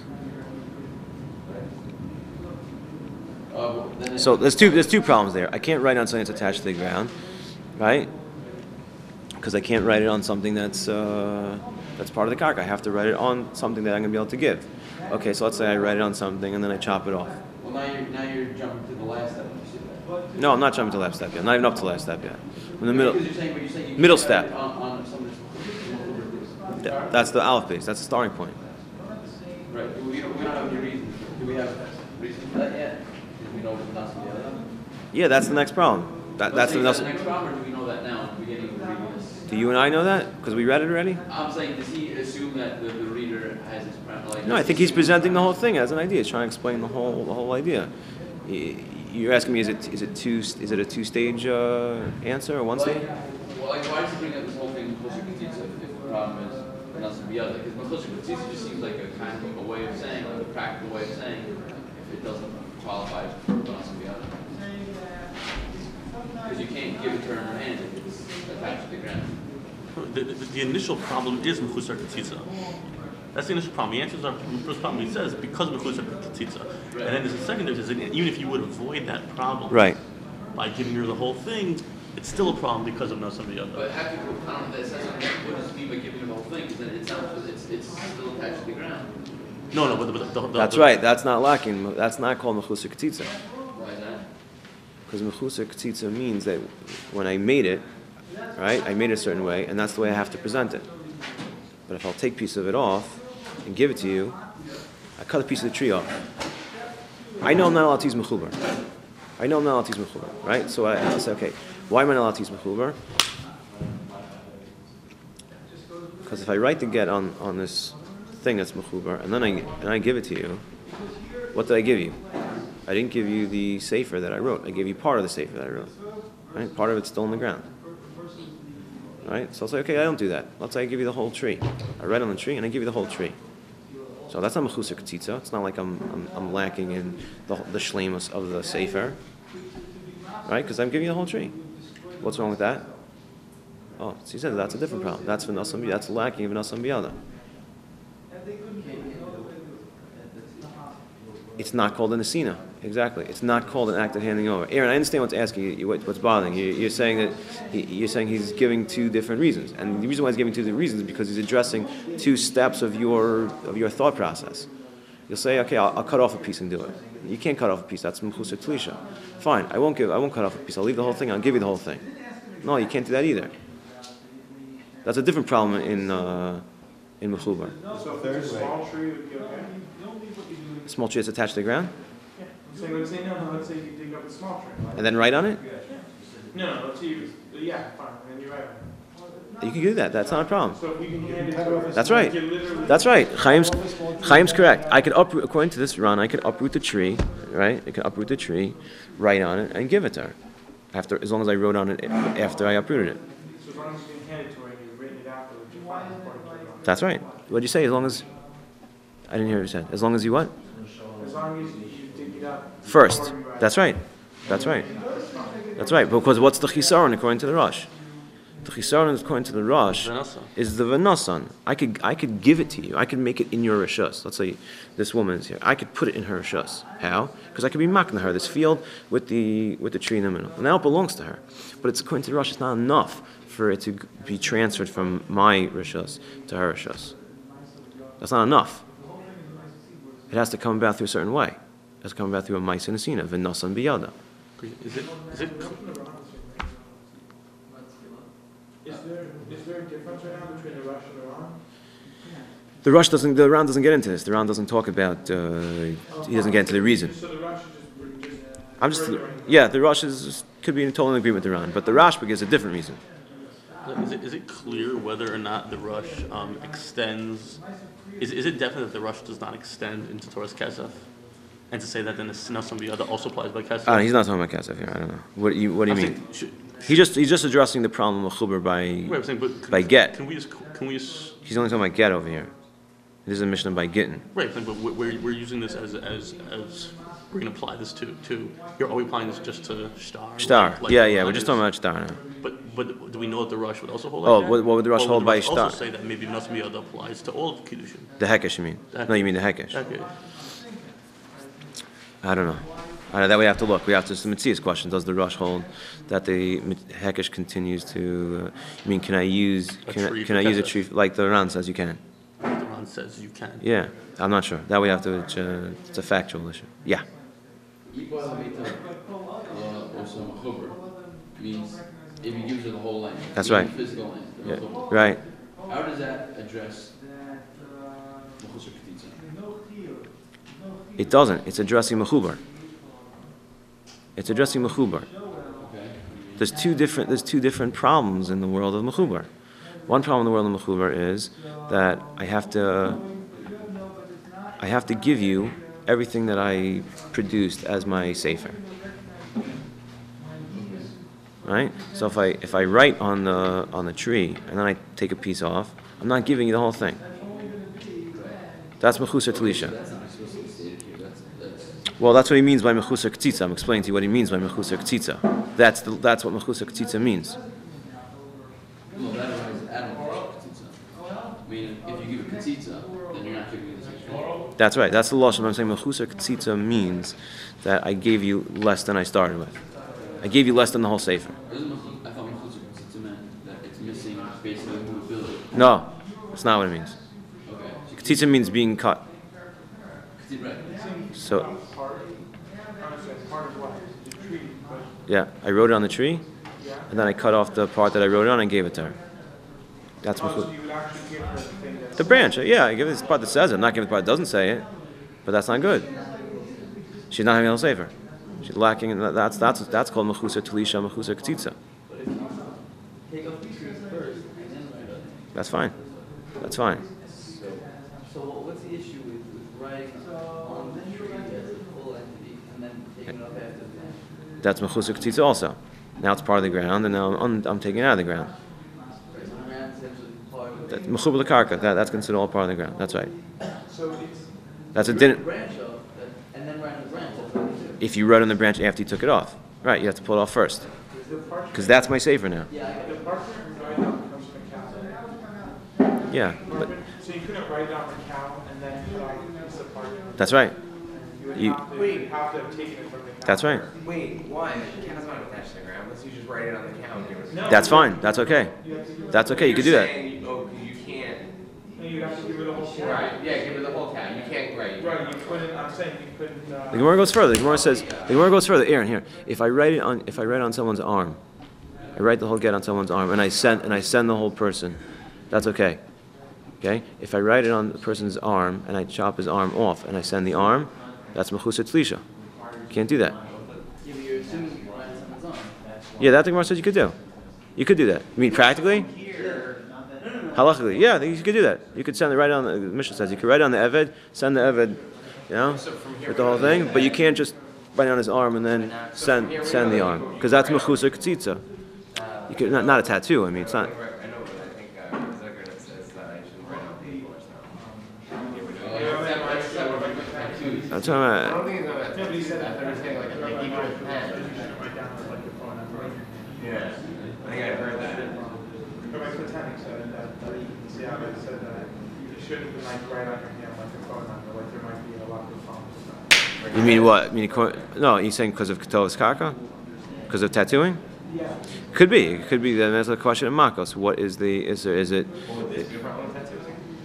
Uh, well, then it- So there's two there's two problems there. I can't write on something that's attached to the ground, right? Because I can't write it on something that's uh, That's part of the karka. I have to write it on something that I'm going to be able to give. Okay, so let's say I write it on something and then I chop it off. Well, now you're, now you're jumping to the last step. You see that? No, I'm not jumping to the last step yet. Not even up to the last step yet. I'm in the middle. Because you're saying, but you're saying you Middle can't step. write it On, on some of this. Th- That's the aleph base. That's the starting point. Right, do we, don't- we don't have any reasons. Do we have reasons for that yet? Do we know what's not some of the other? Yeah, that's the next problem. That, that's the Let's say next. the next problem, or do we know that now at the beginning of reading this? Do you and I know that? Because we read it already? I'm saying, does he assume that the, the reader has his, pre- like? No, I think he's presenting the whole thing as an idea. He's trying to explain the whole the whole idea. Y- You're asking me, is it is it two is it a two stage uh, answer or one Like, stage? well, like, why does he bring up this whole thing, Mechusar Ketitza, if the problem is nothing beyond it? Because Mechusar Ketitza just seems like a kind of a way of saying, like a practical way of saying, if it doesn't qualify for nothing beyond it. Because you can't give it to her in her hand if it's attached to the ground. The, the, the initial problem is Mechusar Ketitza. That's the initial problem. He answers our first problem. He says because of Mechusar Ketitza. And then there's a second, there's a, even if you would avoid that problem Right. by giving her the whole thing, it's still a problem because of no somebody other. But have you, I don't know, that says, what does it mean by giving the whole thing? Because then it sounds, it's, it's still attached to the ground. No, no, but the, the, the, That's the, right. That's not lacking. That's not called mechusar ketitza. Why is that? Because mechusar ketitza means that when I made it, right, I made it a certain way, and that's the way I have to present it. But if I'll take a piece of it off and give it to you, I cut a piece of the tree off. I know I'm not allowed to use mechubar. I know I'm not allowed to use mechubar, right? So I, I'll say, okay, why am I not allowed to use mechubar? Because if I write the get on, on this thing that's mechubar, and then I and I give it to you, what did I give you? I didn't give you the sefer that I wrote. I gave you part of the sefer that I wrote. Right? Part of it's still in the ground. Right? So I'll say, okay, I don't do that. Let's say I give you the whole tree. I write on the tree and I give you the whole tree. So that's not mechusar ketitza. It's not like I'm I'm, I'm lacking in the the shleimus of the sefer. Right? Because I'm giving you the whole tree. What's wrong with that? Oh, so he said that's a different problem. That's v'nosam. That's lacking in v'nosam biyada. It's not called an asina. Exactly. It's not called an act of handing over. Aaron, I understand what's asking you, what, what's bothering you. You're saying that he, you're saying he's giving two different reasons, and the reason why he's giving two different reasons is because he's addressing two steps of your of your thought process. You'll say, okay, I'll, I'll cut off a piece and do it. You can't cut off a piece. That's mechusar tlisha. Fine. I won't give. I won't cut off a piece. I'll leave the whole thing. I'll give you the whole thing. No, you can't do that either. That's a different problem in uh, in mechubar. So if there's a small tree, would be okay? Small tree that's attached to the ground, So let's say, no, no, let's say you dig up a small tree. and then write on it. No, no, let's say you, yeah, fine, and then you write on it. You can do that. That's not a problem. So if you can hand it to her. That's right. you can literally- That's right. Chaim's, Chaim's correct. I could uproot, according to this run, I could uproot the tree, right? I could uproot the tree, write on it, and give it to her. After, as long as I wrote on it after I uprooted it. So as long as you can hand it to her and you've written it afterwards, you're fine according to the law. That's right. What'd you say? As long as, I didn't hear what you said. As long as you what? As long as you dig it up. First. before you write. That's right. That's right. That's right. Because what's the chisaron according to the Rosh? The chisaron according to the Rosh Vanasa. is the vanasan. I could I could give it to you. I could make it in your rishus. Let's say this woman is here. I could put it in her rishus. How? Because I could be makna her this field with the with the tree in the middle. And now it belongs to her. But it's according to the Rosh, it's not enough for it to be transferred from my rishus to her rishus. That's not enough. It has to come about through a certain way. It has to come about through a ma'isa nesina, v'nasan biyada. Is it, is it, Is there, is there a difference right now between the Rush and the Ron? The Rosh doesn't. The Ran doesn't get into this. The Ran doesn't talk about. Uh, he doesn't get into the reason. So the Rush is just, just. I'm just. furthering- Yeah, the Rosh is could be in total agreement with the Ran, but the Rashba gives a different reason. is it, is it clear whether or not the rush um, extends, is, is it definite that the rush does not extend into Torah's Kesef? And to say that then the now somebody other also applies by Kesef? Uh, he's not talking about Kesef here. I don't know. What do you What do you I'm mean? saying, should- He just he's just addressing the problem of chuber by. Wait, I'm saying, but can, By get. Can we just, can we just, He's only talking about get over here. This is a mission by getting. right, but we're, we're, we're using this as, as, as, we're gonna apply this to, to, here, are we applying this just to Star? Star. Like- like Yeah, yeah. We're just Hunters? talking about star now. But, but do we know that the rush would also hold Oh, like that? what- what would the rush Or hold by rush Star? also say that maybe Nasmi Yada applies to all of Kiddushin? The Hekesh, you mean? The No, you mean the Hekesh. Okay. I don't know. Uh, that we have to look. We have to. It's the Mitzias question. Does the Rush hold that the Hekesh continues to? Uh, I mean, can I use? A Can, tree I, can I for use a Kesef. tree like the Ran says you can? The Ran says you can. Yeah, I'm not sure. That we have to. It's a, it's a factual issue. Yeah. Iqbal Hamita, uh, also Mechuber, means if he gives her the whole land. That's meaning right. Physical land. the Yeah. Mechuber. Right. How does that address Mechusar Ketitza? It doesn't. It's addressing Mechubar. It's addressing Mechubar. Okay. There's two different. There's two different problems in the world of Mechubar. One problem in the world of Mechubar is that I have to. I have to give you everything that I produced as my sefer. Right? So if I if I write on the on the tree and then I take a piece off, I'm not giving you the whole thing. That's Mechusar Talisha. That's not supposed to be stated here. That's, that's, Well, that's what he means by Mechusar Ktitza. I'm explaining to you what he means by Mechusar Ktitza. That's the, that's what Mechusar Ktitza means. no, that arises out of Mechusar Ketitza. I mean, if you give a Ketitza, then you're not giving me this extra. That's right. That's the lashon. I'm saying Mechusar Ktitza means that I gave you less than I started with. I gave you less than the whole sefer. Doesn't Mechus- I thought Mechusar Ketitza meant that it's missing basically the movability. No, that's not what it means. Okay. So Ktitza means being cut. Ketitza, right. So, Part, I understand, part of what? The tree, but, yeah, I wrote it on the tree, yeah. and then I cut off the part that I wrote it on and gave it to her. That's Oh, so Mechusar. you would actually give her the thing that's. The branch, yeah, I give it the part that says it. I'm not giving the part that doesn't say it, but that's not good. She's not having a sefer. She's lacking. That's that's that's called Mechusar Talisha, Mechusar Ktitza. Take off the trees first and then write it. That's fine. That's fine. So, so what's the issue with, with writing on the tree as a full entity and then taking it off after the fact? That's Mechusar Ktitza also. Now it's part of the ground, and now I'm, I'm taking it out of the ground. Right, so the ground is essentially part of That, the Mechubar l'karka, that, that's considered all part of the ground. That's right. So it's, That's a Rip the din. branch off, that- and then write on the branch, that's what you do. If you wrote on the branch after you took it off, right? You have to pull it off first, the parchment, because that's my saver now. Yeah, I got the it. parchment right now comes from a cow. Yeah, but Parchment- So you couldn't write it on the cow and then put on a piece of parchment? that's right. You would You- have to, you'd have to have taken it from the cow. That's right. Wait, why? The cow's not attached to the ground. Let's you just write it on the cow and give it. No. That's fine. That's okay. You have to give it- That's okay. You could do You're that. saying, oh, you can't. No, you'd have to give her the whole cow. Right. Yeah, give it the whole cow. You can't. Right. Right, you couldn't, I'm saying you couldn't, uh. The Gemara goes further. The Gemara says the Gemara goes further. Aaron, here. If I write it on, if I write on someone's arm, I write the whole get on someone's arm, and I send and I send the whole person. That's okay. Okay. If I write it on the person's arm and I chop his arm off and I send the arm, that's Mechusar Tlisha. You can't do that. Yeah, but you're assuming you can write on someone's arm. Yeah, that the Gemara says you could do. You could do that. I mean, practically, halachically, yeah, you could do that. You could send it right on. The Mishnah says you could write on the Eved, send the Eved, you know, with the whole thing. But you can't just write on his arm and then send send the arm, because that's Mechusar Ktitza. You could not, not a tattoo. I mean, it's not. I know, but I think uh, Zucker says that I shouldn't write on people or something. Yeah, we're doing Yeah, it. except- except for like tattoos. That's what I I'm don't think it's about tattoos. I thought you were saying like, like even with pen. Write down like your phone number. Yeah. I think I heard that. But my Titanic said that, that you can see how they said that you shouldn't like write on your hand like a phone number, like there might be a lot of phones. You mean what? You mean acco- no? You're saying because of Ketovas Karka? Because of tattooing? Yeah. Could be. It could be. Then that's a question of Makos. What is the? Is there? Is it? Would this be a problem with tattoos?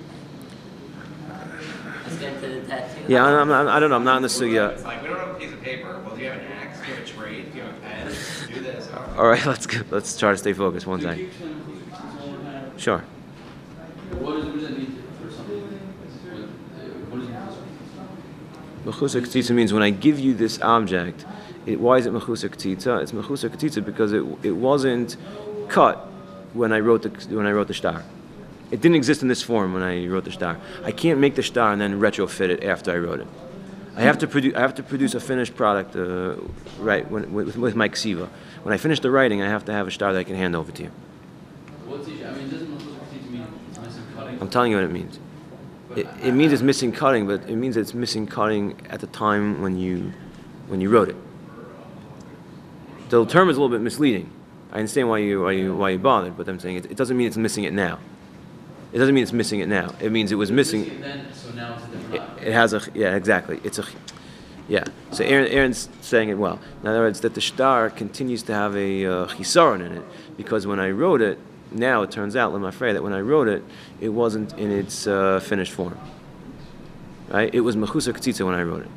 Let's get to the tattoo. Yeah, I'm, I'm, I don't know. I'm not in the sugya. It's like we don't have a piece of paper. Well, do you have an axe? Do you have a trade? Do you have a pen? Do this. All right, let's go, let's try to stay focused. One second. Sure. What does, what does that mean for something? What, uh, what does it mean? Mechusar Ktitza means when I give you this object, it, why is it Mechusar Ktitza? It's Mechusar Ktitza because it it wasn't cut when I wrote the when I wrote the shtar. It didn't exist in this form when I wrote the shtar. I can't make the shtar and then retrofit it after I wrote it. I have to produce I have to produce a finished product, uh, right? When, with, with my ksiva. When I finish the writing, I have to have a shtar that I can hand over to you. What's the issue? I mean, doesn't Mechusar Ketitza mean it's missing cutting? I'm telling you what it means. It, it means it's missing cutting, but it means it's missing cutting at the time when you when you wrote it. The term is a little bit misleading. I understand why you why you why you bothered, but I'm saying it, it doesn't mean it's missing it now. It doesn't mean it's missing it now. It means it was missing. Then, so now it's a different It, object. it has a yeah exactly. It's a Yeah. So Aaron, Aaron's saying it well. In other words, that the shtar continues to have a uh, chisaron in it, because when I wrote it, now it turns out, I'm afraid that when I wrote it, it wasn't in its uh, finished form. Right? It was mechusar ketzitza when I wrote it.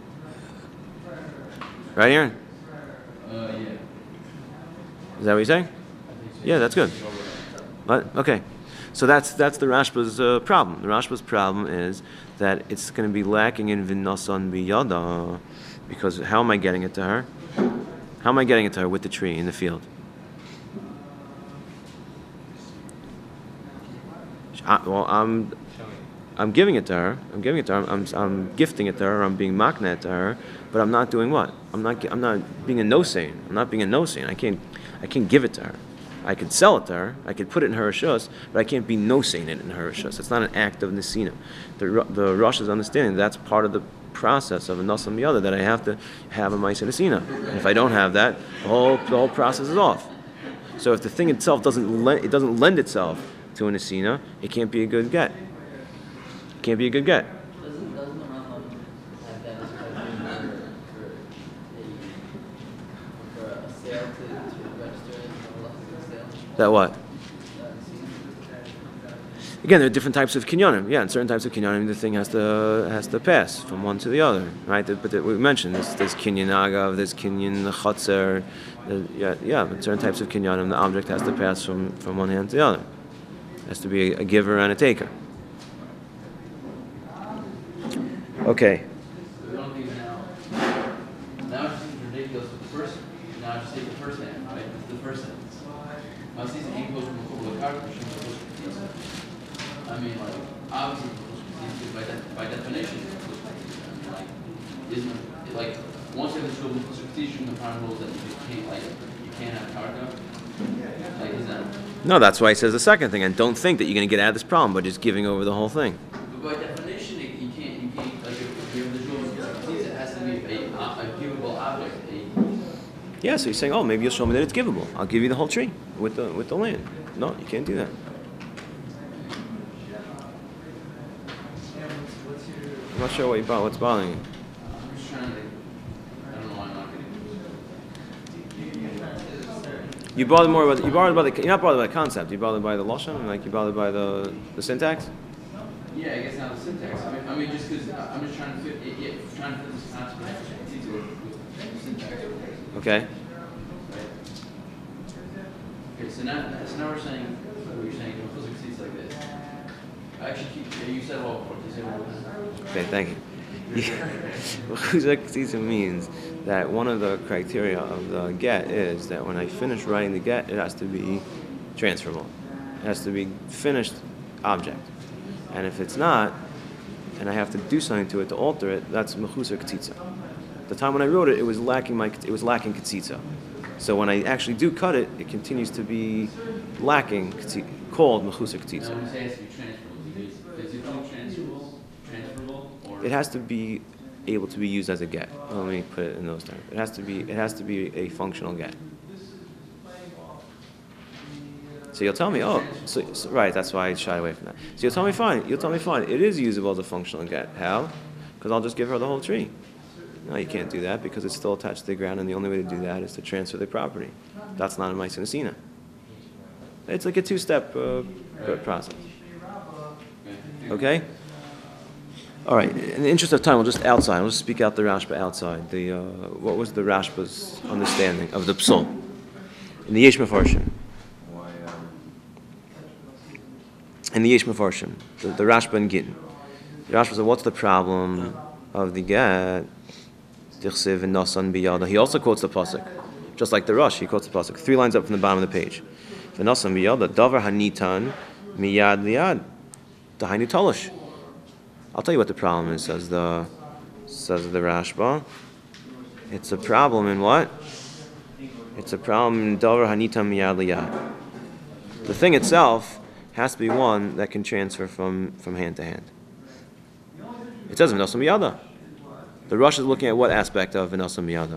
Right, Aaron? Uh, yeah. Is that what you're saying? Yeah, that's good. What? Okay. So that's that's the Rashba's uh, problem. The Rashba's problem is that it's going to be lacking in v'nasan biyada, because how am I getting it to her? How am I getting it to her with the tree in the field? I, well, I'm I'm giving it to her. I'm giving it to her. I'm I'm gifting it to her. I'm being makna to her. But I'm not doing what? I'm not I'm not being a no-sain. I'm not being a no-sain. I can't I can't give it to her. I could sell it to her. I could put it in her rishus, but I can't be no-sain it in her rishus. It's not an act of nesina. The the Rosh is understanding that's part of the process of a nasam miyada, that I have to have a ma'aseh nesina. And if I don't have that, the whole the whole process is off. So if the thing itself doesn't lend, it doesn't lend itself to a nesina, it can't be a good get. It can't be a good get. Doesn't, doesn't the Rambam have that as criteria for, for, a, for a sale to, to register as a sale? That what? Uh, see? Again, there are different types of kinyonim. Yeah, in certain types of kinyonim, the thing has to has to pass from one to the other, right? But the, we mentioned there's, there's kinyan agav, there's kinyan chotzer. Yeah, yeah. But certain types of kinyonim, the object has to pass from, from one hand to the other. It has to be a, a giver and a taker. Okay. The only thing is now, now it seems ridiculous with the first, now just take the first hand, right? It's the first sentence. Now see the equals from the karkush and the I mean, like, obviously, by, de- by definition, I mean, like, isn't it, like, once you have the shul from the prime rules that you can't, like, you can't have karka, like, is that? No, that's why he says the second thing. And don't think that you're going to get out of this problem by just giving over the whole thing. But by definition, it, you can't, you can't, like, if you have the shul from it has to be a, a givable object, a, Yeah, so he's saying, oh, maybe you'll show me that it's givable. I'll give you the whole tree with the with the land. No, you can't do that. I'm not sure what you bought, what's bothering you. I'm just trying to, I don't know why I'm not getting. You bothered more about you bothered by the you're not bothered by the concept. You bothered by the lashon, like you bothered by the the syntax. Yeah, I guess not the syntax. I mean, I mean just because I'm just trying to fit, it, yeah, trying to fit this concept into it with syntax. Okay. Right. Okay, so now, so now we're saying, what you're saying, it's like this. I actually keep, you said all before, you said all before. Okay, thank you. Chuzak means that one of the criteria of the get is that when I finish writing the get, it has to be transferable. It has to be finished object. And if it's not, and I have to do something to it to alter it, that's mechusar ketzitza. The time when I wrote it, it was lacking my it was lacking ketzitza. So when I actually do cut it, it continues to be lacking, called mechusar ketzitza. Now, when you say it has to be transferable, is it physically transferable, transferable, or? It has to be able to be used as a get. Let me put it in those terms. It has to be. It has to be a functional get. So you'll tell me, oh, so, so, right. That's why I shied away from that. So you'll tell me, fine. You'll tell me, fine. It is usable as a functional get. How? Because I'll just give her the whole tree. No, you can't do that because it's still attached to the ground, and the only way to do that is to transfer the property. That's not a ma'aseh nesina. It's like a two-step uh, process. Okay. All right. In the interest of time, we'll just outside. We'll just speak out the Rashba outside. The uh, what was the Rashba's understanding of the psul in the Yesh Mefarshim? In the Yesh Mefarshim, the, the Rashba and Gittin. The Rashba said, "What's the problem of the get?" Dichsev and Nasan biyada. He also quotes the pasuk, just like the Rosh. He quotes the pasuk three lines up from the bottom of the page. V'nasan biyada davar hanitan miyad liyad dahainu talish. I'll tell you what the problem is, says the says the Rashba. It's a problem in what? It's a problem in davar hanitan miyad liyad. The thing itself has to be one that can transfer from, from hand to hand. It says v'nasan biyada. The Rosh is looking at what aspect of v'nasan biyada?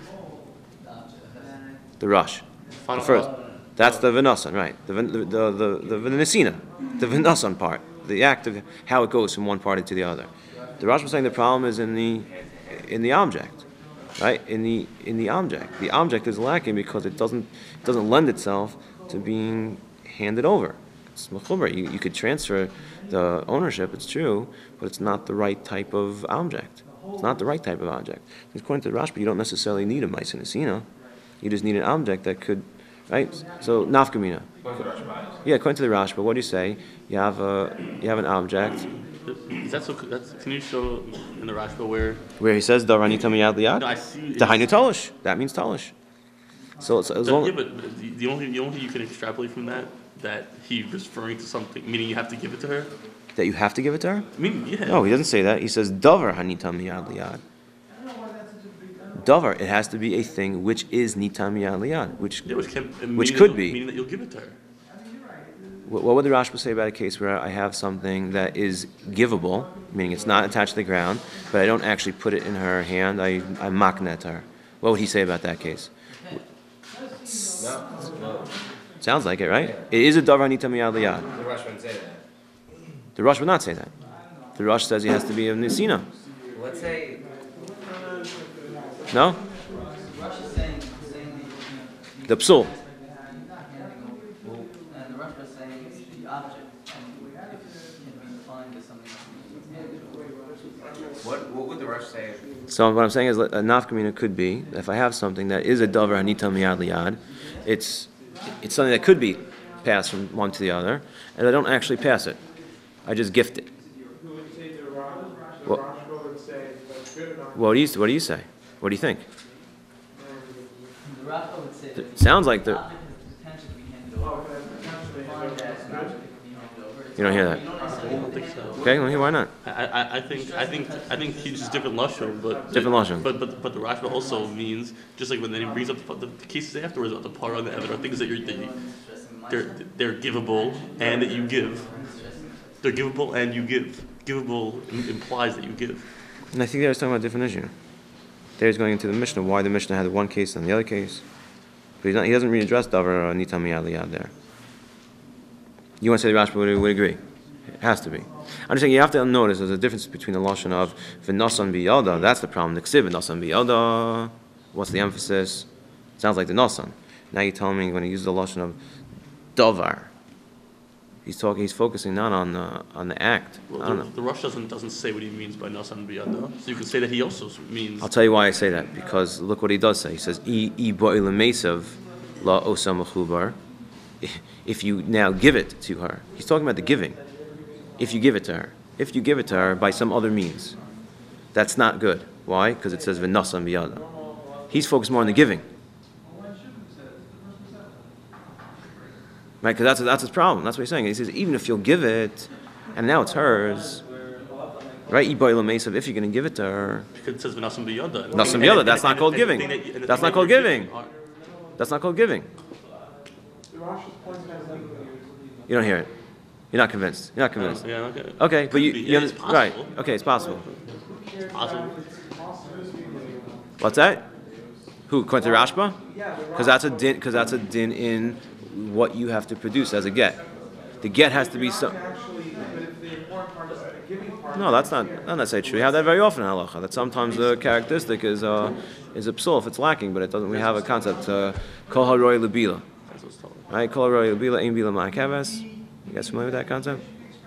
The Rosh. The first. That's the v'nasan, right? The the the the, the v'nesina, the v'nasan part, the act of how it goes from one party to the other. The Rosh was saying the problem is in the in the object, right? In the in the object, the object is lacking because it doesn't it doesn't lend itself to being handed over. It's mechuber. You, you could transfer the ownership. It's true, but it's not the right type of object. It's not the right type of object. According to the Rashba, you don't necessarily need a ma'aser nesina. You just need an object that could, right? So nafkamina. Yeah, according to the Rashba, what do you say? You have a you have an object. Is that so? That's, can you show in the Rashba where? Where he says darani tamiyad liyad. No, I see. Dahainu talish. That means talish. So it's as long. Yeah, but the, the only the only thing you can extrapolate from that that he referring to something, meaning you have to give it to her. That you have to give it to her? I mean, yeah. No, he doesn't say that. He says davar hanitam miyad liyad. Davar, it has to be a thing which is nitam miyad liyad, which Yeah, which, can, which meaning could that be. you'll- Meaning that you'll give it to her. What what would the Rashba say about a case where I have something that is givable, meaning it's not attached to the ground, but I don't actually put it in her hand, I, I makna to her? What would he say about that case? No, no, Sounds like it, right? It is a davar nitam miyad liyad. the Rush wouldn't say that. The Rush would not say that. The Rush says he has to be a nisina. Let's say, No? Rush is saying, saying the, The psul. and the Rush is saying it's the object, and if it can be defined as something else. what, what would the Rush say? So what I'm saying is, a nafkamina could be if I have something that is a davar hanitam miyad liyad, it's it's something that could be passed from one to the other, and I don't actually pass it. I just gift it. Who would say to Rosh? The What- Rosh would say that's good enough. What do you What do you say? What do you think? The Rashba would say that It sounds like the the. object has the potential to be handed Oh, over. that's potentially Defined as that's an good. object that can be handed over. It's You don't hear that. You don't I necessarily don't think hand so. it over. Okay, well, why not? I, I, I think I think I think he uses different lashon, but Different lashon. But but but the Rashba also means just like when then he brings up the, the cases afterwards about the parah and the evid are things that you're that you, they're they're givable and that you give. They're givable and you give. Givable im- implies that you give. And I think they was talking about a different issue. There's going into the Mishnah, why the Mishnah had one case and the other case. But he's not, he doesn't really address davar nitam miyad liyad there. You want to say the Rashba would, would agree? It has to be. I'm just saying you have to notice there's a difference between the lashon of v'nasan biyada. That's the problem. The ksiv v'nasan biyada. What's the emphasis? Sounds like the nasan. Now you're telling me when he uses the lashon of davar, he's talking. He's focusing not on the on the act. Well, I don't the, know. the Rosh doesn't doesn't say what he means by nasan biyada. So you can say that he also means. I'll tell you why I say that, because look what he does say. He says, "I I bo'il mesav la osam mechubar." If you now give it to her, he's talking about the giving. If you give it to her, if you give it to her by some other means, that's not good. Why? Because it says v'nasan biyada. He's focused more on the giving, right? Because that's that's his problem. That's what he's saying. He says even if you'll give it, and now it's hers, right? I bo'il mesav. If you're going to give it to her, Because it says v'nasan biyada. Nasan biyada, that's not called giving. That's not called giving. that's not called giving. The Rosh is pointing out something. You don't hear it. You're not convinced. You're not convinced. Yeah, okay. Okay, but you, Could be. you Yeah, under- it's right? possible. Okay, it's possible. It's possible. What's that? Who? According to Rashba? Yeah, the Because that's a din. Because that's a din in what you have to produce as a get. The get has to be Rosh some. can actually, but if the important part is the giving part. No, that's not. Not necessarily true. You have that very often in halacha. That sometimes the characteristic is uh, is a psul if it's lacking, but it doesn't. We have a concept uh, kol haroy lebila. That's what's told. Right? Kol haroy lebila ein bila ma'akaves. You guys familiar with that concept?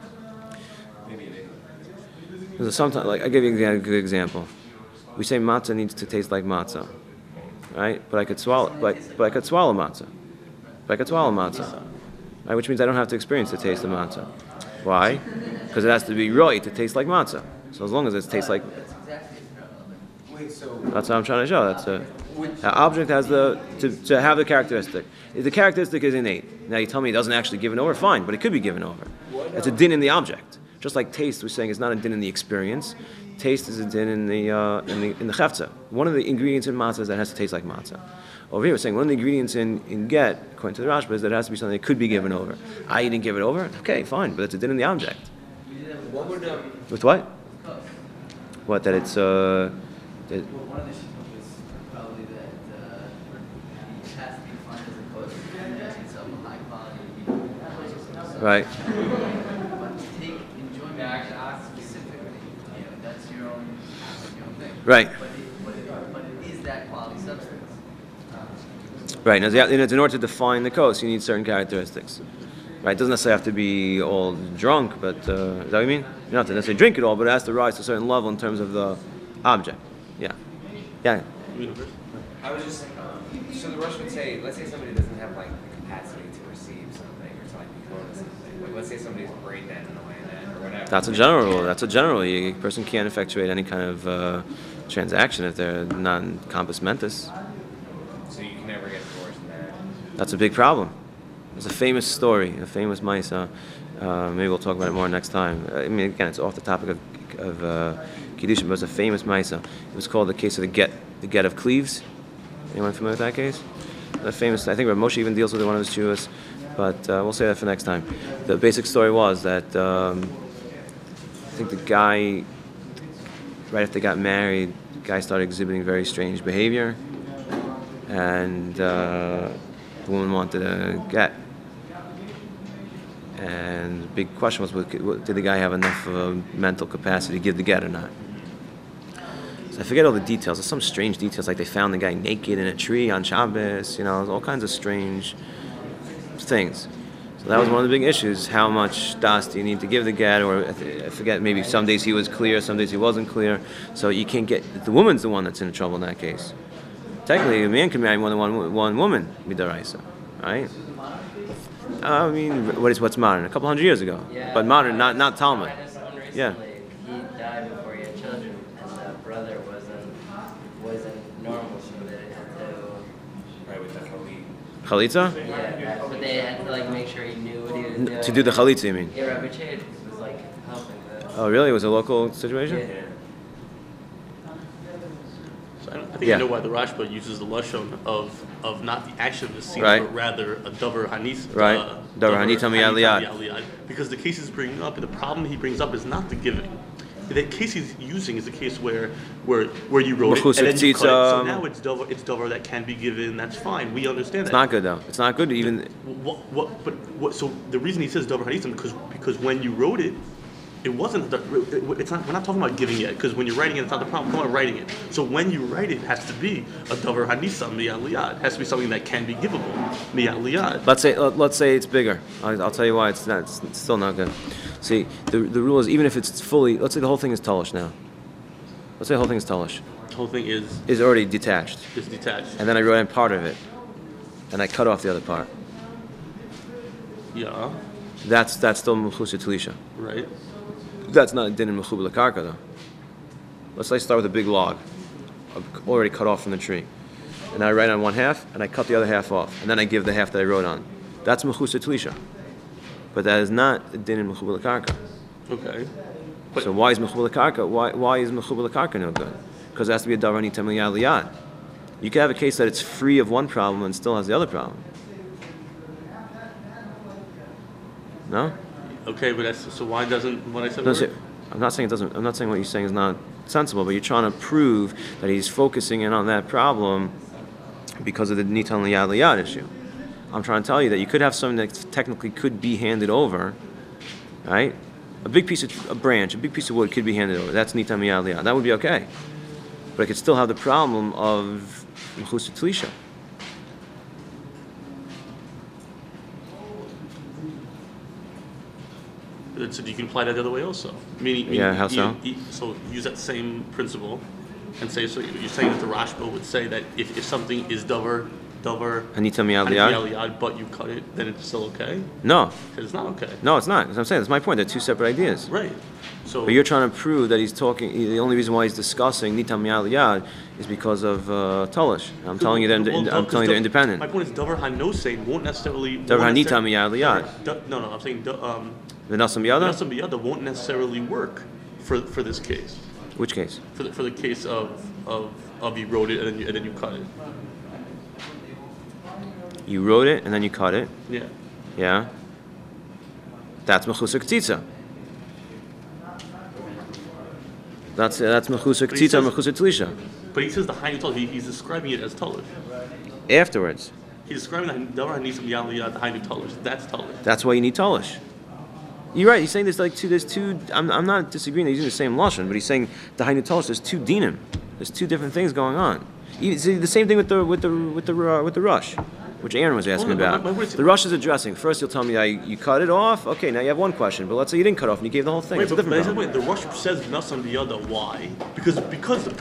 There's sometimes, like I give you a good example. We say matzah needs to taste like matzah, right? But I could swallow, but but I could swallow matzah. But I could swallow matzah, right? Which means I don't have to experience the taste of matzah. Why? Because it has to be right to taste like matzah. So as long as it tastes like, Wait, so that's what I'm trying to show. That's a, an object has the to, to have the characteristic. If the characteristic is innate. Now you tell me it doesn't actually give it over, fine, but it could be given over. It's a din in the object. Just like taste, we're saying it's not a din in the experience. Taste is a din in the uh, in the in the chefza. One of the ingredients in matzah is that it has to taste like matzah. Over here, we're saying one of the ingredients in, in get, according to the Rashba, is that it has to be something that could be given over. I didn't give it over. Okay, fine, but it's a din in the object. what would um, With what? What that it's uh. That, Well, one of the issues was probably that uh, it has to be defined as a code and it's of a high quality. right. But to take enjoyment specifically, you know, that's your own, your own thing. Right. But Right. Now, in order to define the kos, you need certain characteristics. Right. It doesn't necessarily have to be all drunk, but uh, is that what you mean? You don't have to necessarily drink it all, but it has to rise to a certain level in terms of the object. Yeah. Yeah. I was just, so the Rush would say, let's say somebody doesn't have like the capacity to receive something or to like become something. Like let's say somebody's brain dead in the way that or whatever. That's a general rule. That's a general. A person can't effectuate any kind of uh, transaction if they're non-compos mentis. So you can never get divorced in that. That's a big problem. It's a famous story, a famous Maisa. Uh, maybe we'll talk about it more next time. I mean, again, it's off the topic of, of uh, Kiddushin, but it's a famous Maisa. It was called the case of the get, the get of Cleves. Anyone familiar with that case? The famous, I think Rav Moshe even deals with it, one of his chuvas, but uh, we'll say that for next time. The basic story was that um, I think the guy, right after they got married, the guy started exhibiting very strange behavior, and uh, the woman wanted a get. And the big question was, did the guy have enough of a mental capacity to give the get or not? So I forget all the details. There's some strange details, like they found the guy naked in a tree on Shabbos, you know, all kinds of strange things. So that was one of the big issues. How much das do you need to give the get? Or I forget, maybe some days he was clear, some days he wasn't clear. So you can't get, the woman's the one that's in trouble in that case. Technically, a man can marry more than one, one woman, midaraisa, right? I mean, what is what's modern? A couple hundred years ago, Yeah. but modern, not not Talmud. Yeah. He died before he had children, and the brother wasn't wasn't normal, so they had to. Right, with the Khalid. Chalitza? Yeah, but they had to like make sure he knew what he was doing. To do the chalitza, you mean? Yeah, Rabbi Chade was like helping the. Oh, really? It was a local situation? Yeah. So I, don't- I think Yeah. I know why the Rashba uses the lashon of of not the action of the scene, Right. but rather a davar hanis. Right. Uh, Davar hanita miyad liyad. liyad. Because the case he's bringing up, and the problem he brings up is not the giving. The case he's using is the case where where where you wrote it Mechusar and then you cut it. So tzitza. now it's davar, it's davar that can be given. That's fine. We understand It's that. not good though. It's not good even. What, what, but what, so the reason he says davar hanisim because because when you wrote it, it wasn't. The, it, it's not. We're not talking about giving it because when you're writing it, it's not the problem. We're talking about writing it. So when you write it, it has to be a davar hanisam miyad liyad. It has to be something that can be givable miyad liyad. Let's say let- let's say it's bigger. I'll, I'll tell you why it's not. It's, it's still not good. See, the the rule is even if it's fully. Let's say the whole thing is talish now. Let's say the whole thing is talish. The whole thing is Is already detached, is detached. and then I wrote in part of it, and I cut off the other part. Yeah. That's that's still mechusar talisha. Right. That's not din in mechubal karka though. Let's say I start with a big log, already cut off from the tree, and I write on one half, and I cut the other half off, and then I give the half that I wrote on. That's mechusar talisha, but that is not a din in mechubal karka. Okay. But So why is mechubal karka? Why why is mechubal karka no good? Because it has to be a davar nita miyad liyad. You can have a case that it's free of one problem and still has the other problem. No. okay, but that's so why doesn't what I said No, work? see, I'm not saying it doesn't. I'm not saying what you're saying is not sensible, but you're trying to prove that he's focusing in on that problem because of the nitan liyad liyad issue. I'm trying to tell you that you could have something that technically could be handed over, right? A big piece of a branch, a big piece of wood could be handed over. That's nitan liyad liyad. That would be okay, but it could still have the problem of mechusar talisha. So you can apply that the other way also. Meaning, meaning Yeah, how so? you- you- so use that same principle and say, so you're saying that the Rashba would say that if, if something is davar, davar, Hanita miyad hanif liyad? yal yad, but you cut it, then it's still okay? No, Because it's not okay. no, it's not. As I'm saying, that's my point. They're two separate ideas. Right. So, But you're trying to prove that he's talking. The only reason why he's discussing nitam miyad liyad is because of uh, talish. I'm telling you that. Well, I'm no, telling 'cause you they're dav- independent. My point is davar hanosei won't necessarily. Davar won't hanita necessarily- miyad liyad. Da- No, no, I'm saying da- um, V'nasam yada. Nasam biyada won't necessarily work for for this case. Which case? For the, for the case of of of you wrote it and then you, and then you cut it. You wrote it and then you cut it. Yeah. Yeah. That's mechusar ktitza. That's that's mechusar But he ktitza, says- mechusar talisha. But he says the hainu talish. He, he's describing it as talish. Afterwards, He's describing the davar hanisam yal liyad the hainu talish. That's talish. that's why you need talish. You're right. He's saying there's like two. There's two. I'm, I'm not disagreeing. He's using the same lashon, but he's saying the hainu talish. There's two dinim. There's two different things going on. You see the same thing with the with the with the uh, with the rush. which Aaron was asking Well, no, about. but- but wait a The Rush is addressing. First, you'll tell me I, you cut it off. Okay, now you have one question. But let's say you didn't cut off and you gave the whole thing. Wait, It's a but, different but problem. wait, the Rush says nuts on the other. Why? Because because the